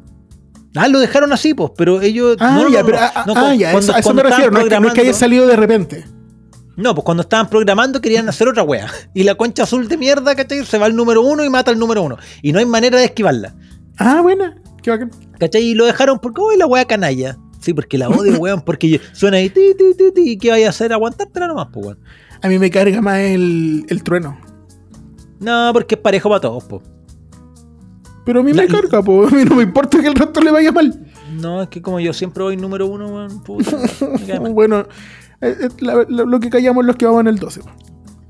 Ah, lo dejaron así, pues. Pero ellos. Ah, no, no, ya, no, pero no. ah, No, ah, cu- ya, cuando- eso- a eso cuando me refiero. No estaban es, que, no es que haya programando- salido de repente. No, pues cuando estaban programando querían hacer otra wea. Y la concha azul de mierda, ¿cachai? Se va al número uno y mata al número uno. Y no hay manera de esquivarla. Ah, buena. Qué bacán. ¿Cachai? Y lo dejaron porque, oh, la wea canalla. Sí, porque la odio, weón, porque suena ahí, ti, ti, ti, ti, y ¿qué vaya a hacer? Aguantártela nomás, pues, weón. A mí me carga más el, el trueno. No, porque es parejo para todos, pues. Pero a mí La- me carga, po. A mí no me importa que el resto le vaya mal. No, es que como yo siempre voy número uno, weón, puta, me cae mal. Bueno, eh, eh, la- la- lo que callamos los que vamos en el doce. po.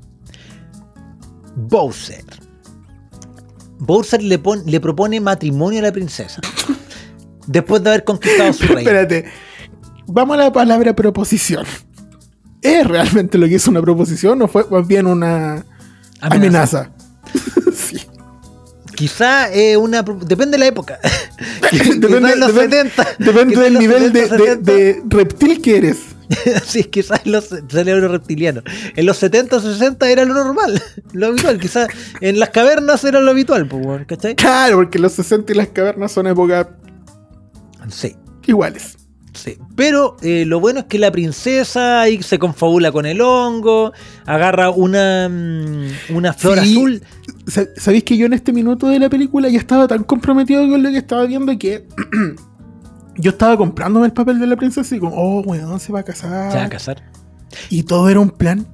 Bowser. Bowser le, pon- le propone matrimonio a la princesa. Después de haber conquistado su reino. Espérate. Vamos a la palabra proposición. ¿Es realmente lo que es una proposición o fue más bien una amenaza? Sí. Quizá es una. pro- Depende de la época. Quizá Depende, en los depende- setenta. depende quizá en del los nivel de, setenta, de- setenta. de reptil que eres. Sí, quizás en los cerebros reptilianos. En los setenta, sesenta era lo normal, lo habitual. Quizás en las cavernas era lo habitual, pues, weón, ¿cachai? Claro, porque los sesenta y las cavernas son épocas Sí, iguales. sí. Pero eh, lo bueno es que la princesa ahí se confabula con el hongo, agarra una, mm, una flor Sí. azul. Sa- ¿Sabéis que yo en este minuto de la película ya estaba tan comprometido con lo que estaba viendo que yo estaba comprándome el papel de la princesa y como, oh, weón, se va a casar. Se va a casar. Y todo era un plan.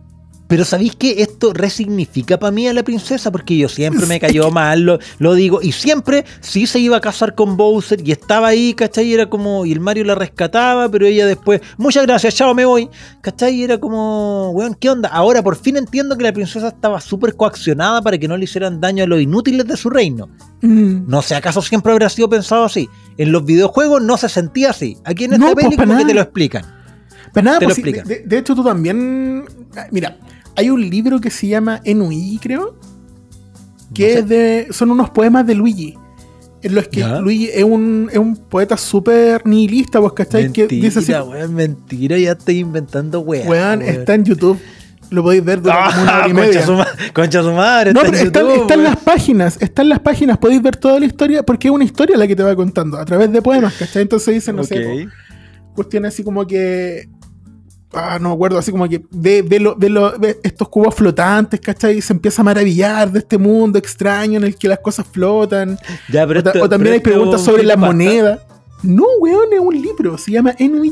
Pero ¿sabéis que esto resignifica para mí a la princesa? Porque yo siempre me cayó mal, lo, lo digo, y siempre sí se iba a casar con Bowser y estaba ahí, ¿cachai? Y era como, y el Mario la rescataba, pero ella después, muchas gracias, chao, me voy, ¿cachai? Y era como, weón, ¿qué onda? Ahora por fin entiendo que la princesa estaba súper coaccionada para que no le hicieran daño a los inútiles de su reino. Mm. No sé, ¿acaso siempre habrá sido pensado así? En los videojuegos no se sentía así. Aquí en esta no, película pues, que te lo explican. Pero nada, te pues, lo explican. De, de hecho, tú también. Mira, hay un libro que se llama Ennui, creo. Que no sé. es de. Son unos poemas de Luigi. En los que ¿Ya? Luigi es un, es un poeta súper nihilista, ¿vos cachai? Mentira, que dice así, weón, mentira, ya estoy inventando weón. Weón, está en YouTube. Lo podéis ver durante ah, una hora y concha media. Su ma- concha su madre. No, está pero en están, YouTube, están las páginas, están las páginas, podéis ver toda la historia, porque es una historia la que te va contando, a través de poemas, ¿cachai? Entonces dicen, no okay. sé, cuestiones así como que. Ah, no me acuerdo, así como que ve, ve, lo, ve, lo, ve estos cubos flotantes, ¿cachai? Y se empieza a maravillar de este mundo extraño en el que las cosas flotan. Ya, pero o, esto, o también pero hay preguntas sobre la pasta. moneda. No, weón, es un libro, se llama Ennui.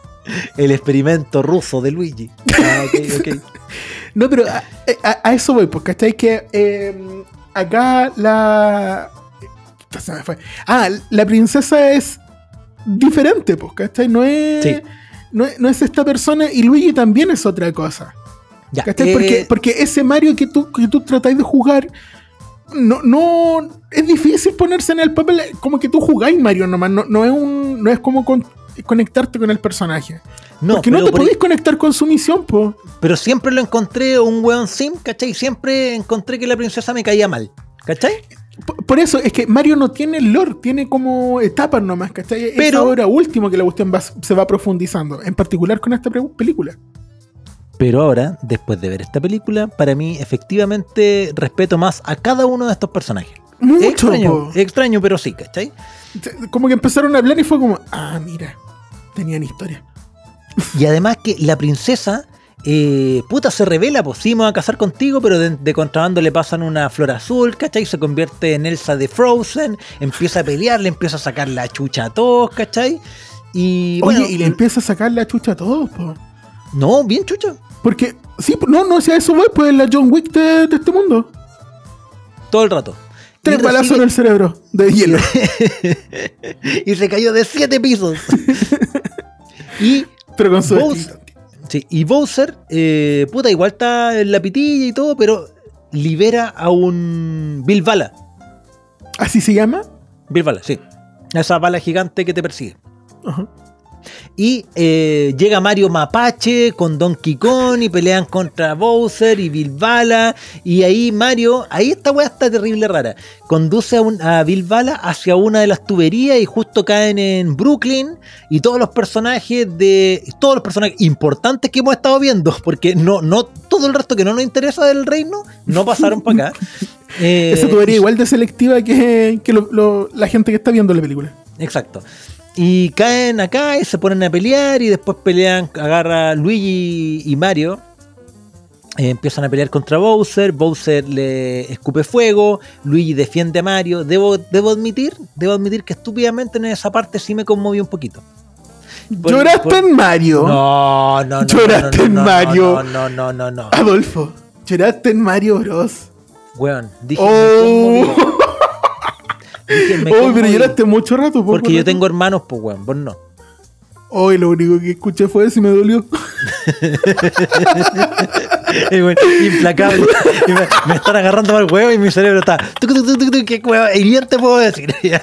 El experimento ruso de Luigi. Ah, okay, okay. No, pero a, a, a eso voy, pues, ¿cachai? Que eh, acá la... Se me fue. Ah, la princesa es diferente, pues, ¿cachai? No es... Sí. No, no es esta persona y Luigi también es otra cosa. Ya, ¿cachai? Eh... Porque, porque ese Mario que tú, que tú tratáis de jugar, no, no es difícil ponerse en el papel como que tú jugáis Mario nomás. No, no es un, no es como con, conectarte con el personaje. No, porque no te podéis por... conectar con su misión, po. Pero siempre lo encontré un weón sim, ¿cachai? Siempre encontré que la princesa me caía mal, ¿cachai? Por, por eso, es que Mario no tiene lore, tiene como etapas nomás, ¿cachai? Pero, es ahora último que la cuestión va, se va profundizando, en particular con esta pre- película. Pero ahora, después de ver esta película, para mí efectivamente respeto más a cada uno de estos personajes. Mucho, es extraño, po. es extraño, pero sí, ¿cachai? Como que empezaron a hablar y fue como, ah, mira, tenían historia. Y además que la princesa, eh, puta, se revela, pues sí, me voy a casar contigo, pero de, de contrabando le pasan una flor azul, ¿cachai? Se convierte en Elsa de Frozen, empieza a pelear, le empieza a sacar la chucha a todos, ¿cachai? Y, Oye, bueno, y le empieza a sacar la chucha a todos, po. No, bien chucha. Porque, sí, no, no, si a eso voy, pues la John Wick de, de este mundo. Todo el rato. Tres balazos en el cerebro, de hielo. Y se cayó de siete pisos. Y pero con su Bowser, sí, y Bowser, eh, puta, igual está en la pitilla y todo, pero libera a un Bill Bala. ¿Así se llama? Bill Bala, sí. Esa bala gigante que te persigue. Uh-huh. Y eh, llega Mario Mapache con Donkey Kong y pelean contra Bowser y Bill Bala. Y ahí Mario, ahí esta weá está terrible rara. Conduce a, un, a Bill Bala hacia una de las tuberías y justo caen en Brooklyn. Y todos los personajes de. Todos los personajes importantes que hemos estado viendo, porque no, no todo el resto que no nos interesa del reino, no pasaron para acá. Eh, Esa tubería igual de selectiva que, que lo, lo, la gente que está viendo la película. Exacto. Y caen acá y se ponen a pelear y después pelean, agarra Luigi y Mario, eh, empiezan a pelear contra Bowser, Bowser le escupe fuego, Luigi defiende a Mario. Debo, debo admitir, debo admitir que estúpidamente en esa parte sí me conmovió un poquito. Por, ¿Lloraste por... en Mario? No, no, no. ¿Lloraste no, no, no, en Mario? No, no, no, no, no. Adolfo, ¿lloraste en Mario Bros? Weón, dije oh. me Oh, pero lloraste mucho rato. Porque yo tengo hermanos, pues, weón, vos no. Hoy oh, lo único que escuché fue eso y me dolió. Y bueno, implacable. Y me, me están agarrando mal huevo y mi cerebro está. Tuc, tuc, tuc, tuc, ¿qué huevo? Y bien te puedo decir. Ya,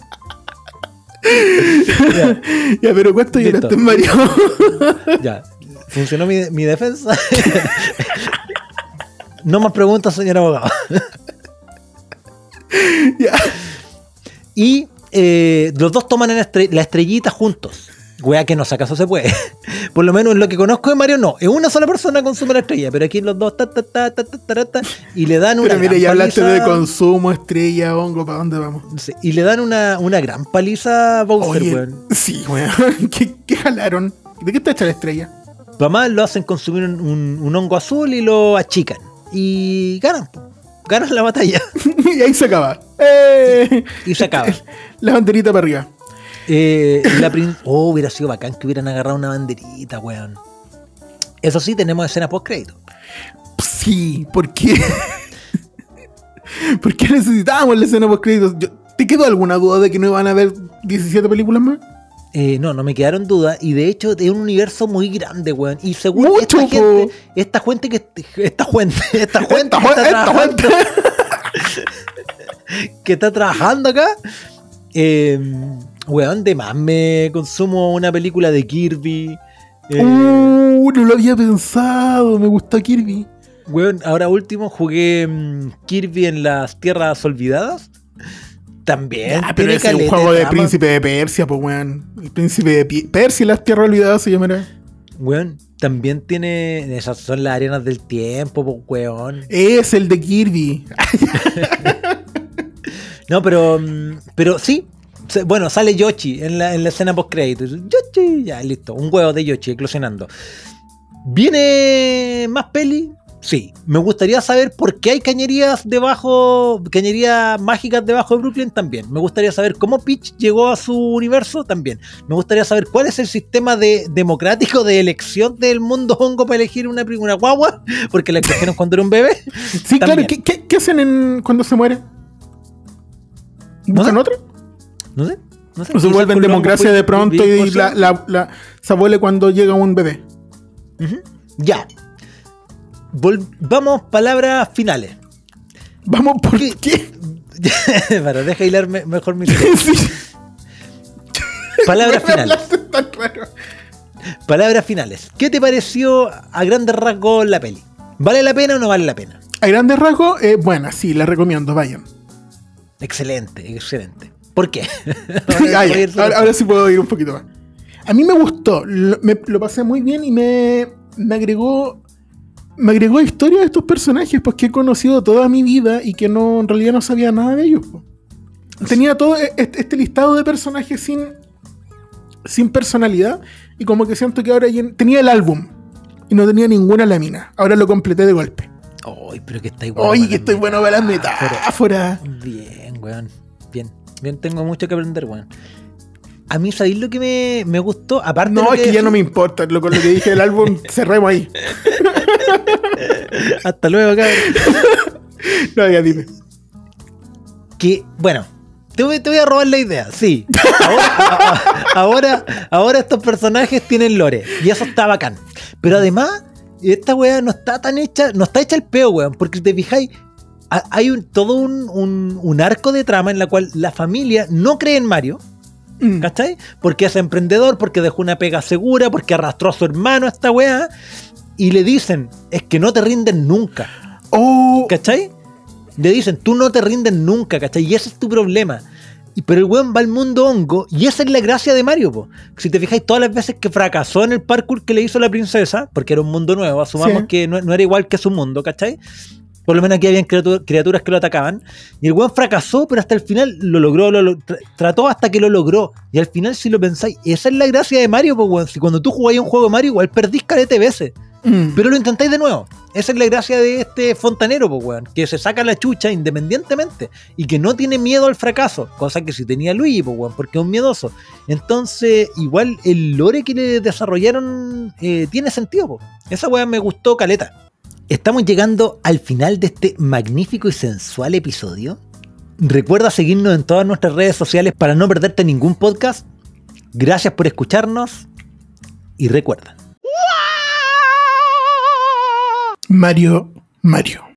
ya. Ya, pero ¿cuánto lloraste en Mario? Ya, funcionó mi, mi defensa. No más preguntas, señor abogado. Ya. Y eh, los dos toman en estre- la estrellita juntos. Wea que no sé, acaso se puede. Por lo menos en lo que conozco de Mario no. Es una sola persona consume la estrella. Pero aquí los dos ta, ta, ta, ta, ta, ta, ta, y le dan una pero mire, gran ya hablaste paliza. De consumo, estrella, hongo, ¿para dónde vamos? Sí, y le dan una, una gran paliza a Bowser, Oye, weón. Sí, weón. ¿Qué, ¿Qué jalaron? ¿De qué está hecha la estrella? Mamá lo hacen consumir un, un, un hongo azul y lo achican. Y ganan. Ganan la batalla. Y ahí se acaba. ¡Eh! Y se acaba. La banderita para arriba. Eh, la prin- oh, hubiera sido bacán que hubieran agarrado una banderita, weón. Eso sí, tenemos escena post crédito. Sí, ¿por qué? ¿Por qué necesitábamos la escena post créditos? Yo- ¿Te quedó alguna duda de que no iban a haber diecisiete películas más? Eh, no, no me quedaron dudas. Y de hecho es un universo muy grande, weón. Y según Mucho, esta po. gente, esta gente que esta gente, esta gente Esta que jue- está, esta trabajando, gente. que está trabajando acá, eh, weón, de más me consumo una película de Kirby. Eh, Uh, no lo había pensado. Me gustó Kirby. Weón, ahora último jugué mm, Kirby en las Tierras Olvidadas. También. Ah, pero tiene ese es un caleta juego de trama. Príncipe de Persia, pues, weón. El Príncipe de Pi- Persia y las Tierras Olvidadas se llamará. Weón, también tiene. Esas son las arenas del tiempo, po, weón. Es el de Kirby. No, pero. mm, Pero sí. se- Bueno, sale Yoshi en la, en la escena post crédito. Yoshi, ya, listo. Un huevo de Yoshi eclosionando. ¿Viene más peli? Sí. Me gustaría saber por qué hay cañerías debajo. Cañerías mágicas debajo de Brooklyn también. Me gustaría saber cómo Peach llegó a su universo también. Me gustaría saber cuál es el sistema de, democrático de elección del mundo hongo para elegir una, pri- una guagua. Porque la escogieron cuando era un bebé. Sí, claro. También. ¿Qué, qué, qué hacen en, cuando se muere? ¿Buscan ¿No? otra? No sé. No sé. ¿O se Quizás vuelven por lo- democracia por- de pronto por- y por- la, la, la, se abuele cuando llega un bebé? Ujú. Ya. Vol- Vamos, palabras finales. Vamos, ¿por ¿Qué? qué? Para, deja hilar me- mejor mi Sí. Palabras Me finales. hablaste tan raro. Palabras finales. ¿Qué te pareció a grandes rasgos la peli? ¿Vale la pena o no vale la pena? A grandes rasgos, eh, buena, sí, la recomiendo, vayan. Excelente, excelente. ¿Por qué? Ah, ya, ahora, ahora sí puedo ir un poquito más. A mí me gustó, lo, me- lo pasé muy bien y me, me agregó me agregó historia de estos personajes, pues que he conocido toda mi vida y que no en realidad no sabía nada de ellos. Pues. Tenía todo este, este listado de personajes sin, sin personalidad y como que siento que ahora llen- tenía el álbum y no tenía ninguna lámina. Ahora lo completé de golpe. Ay, pero que está igual. Oye, que estoy bueno para las metáforas. Bien, weón. Bien. Bien, tengo mucho que aprender, weón. A mí, ¿sabéis lo que me, me gustó? Aparte de No, lo es que ya decís- no me importa. Lo, con lo que dije del álbum, cerremos ahí. Hasta luego, cabrón. No, ya dime. Que, bueno, te voy, te voy a robar la idea, sí. Ahora, a- a- ahora, ahora estos personajes tienen lore, y eso está bacán. Pero además, esta weá no está tan hecha, no está hecha el peo, weón, porque si te fijáis, ha- hay un, todo un, un, un arco de trama en la cual la familia no cree en Mario, Mm. ¿cachai? Porque es emprendedor, porque dejó una pega segura, porque arrastró a su hermano a esta weá, y le dicen, es que no te rinden nunca. Oh, ¿Cachai? Le dicen, tú no te rindes nunca, ¿cachai? Y ese es tu problema. Y, pero el weón va al mundo hongo, y esa es la gracia de Mario, po. Si te fijáis, todas las veces que fracasó en el parkour que le hizo la princesa, porque era un mundo nuevo, asumamos Sí. que no, no era igual que su mundo, ¿cachai? Por lo menos aquí habían criatur- criaturas que lo atacaban. Y el weón fracasó, pero hasta el final lo logró, lo, lo- tra- trató hasta que lo logró. Y al final, si lo pensáis, esa es la gracia de Mario, po, weón. Si cuando tú jugáis un juego de Mario, igual perdís caleta de veces. mm. Pero lo intentáis de nuevo. Esa es la gracia de este fontanero, pues, weón. Que se saca la chucha independientemente. Y que no tiene miedo al fracaso. Cosa que sí tenía Luigi, pues, weón. Porque es un miedoso. Entonces, igual el lore que le desarrollaron eh, tiene sentido, pues. Esa weón me gustó caleta. Estamos llegando al final de este magnífico y sensual episodio. Recuerda seguirnos en todas nuestras redes sociales para no perderte ningún podcast. Gracias por escucharnos. Y recuerda. Mario, Mario.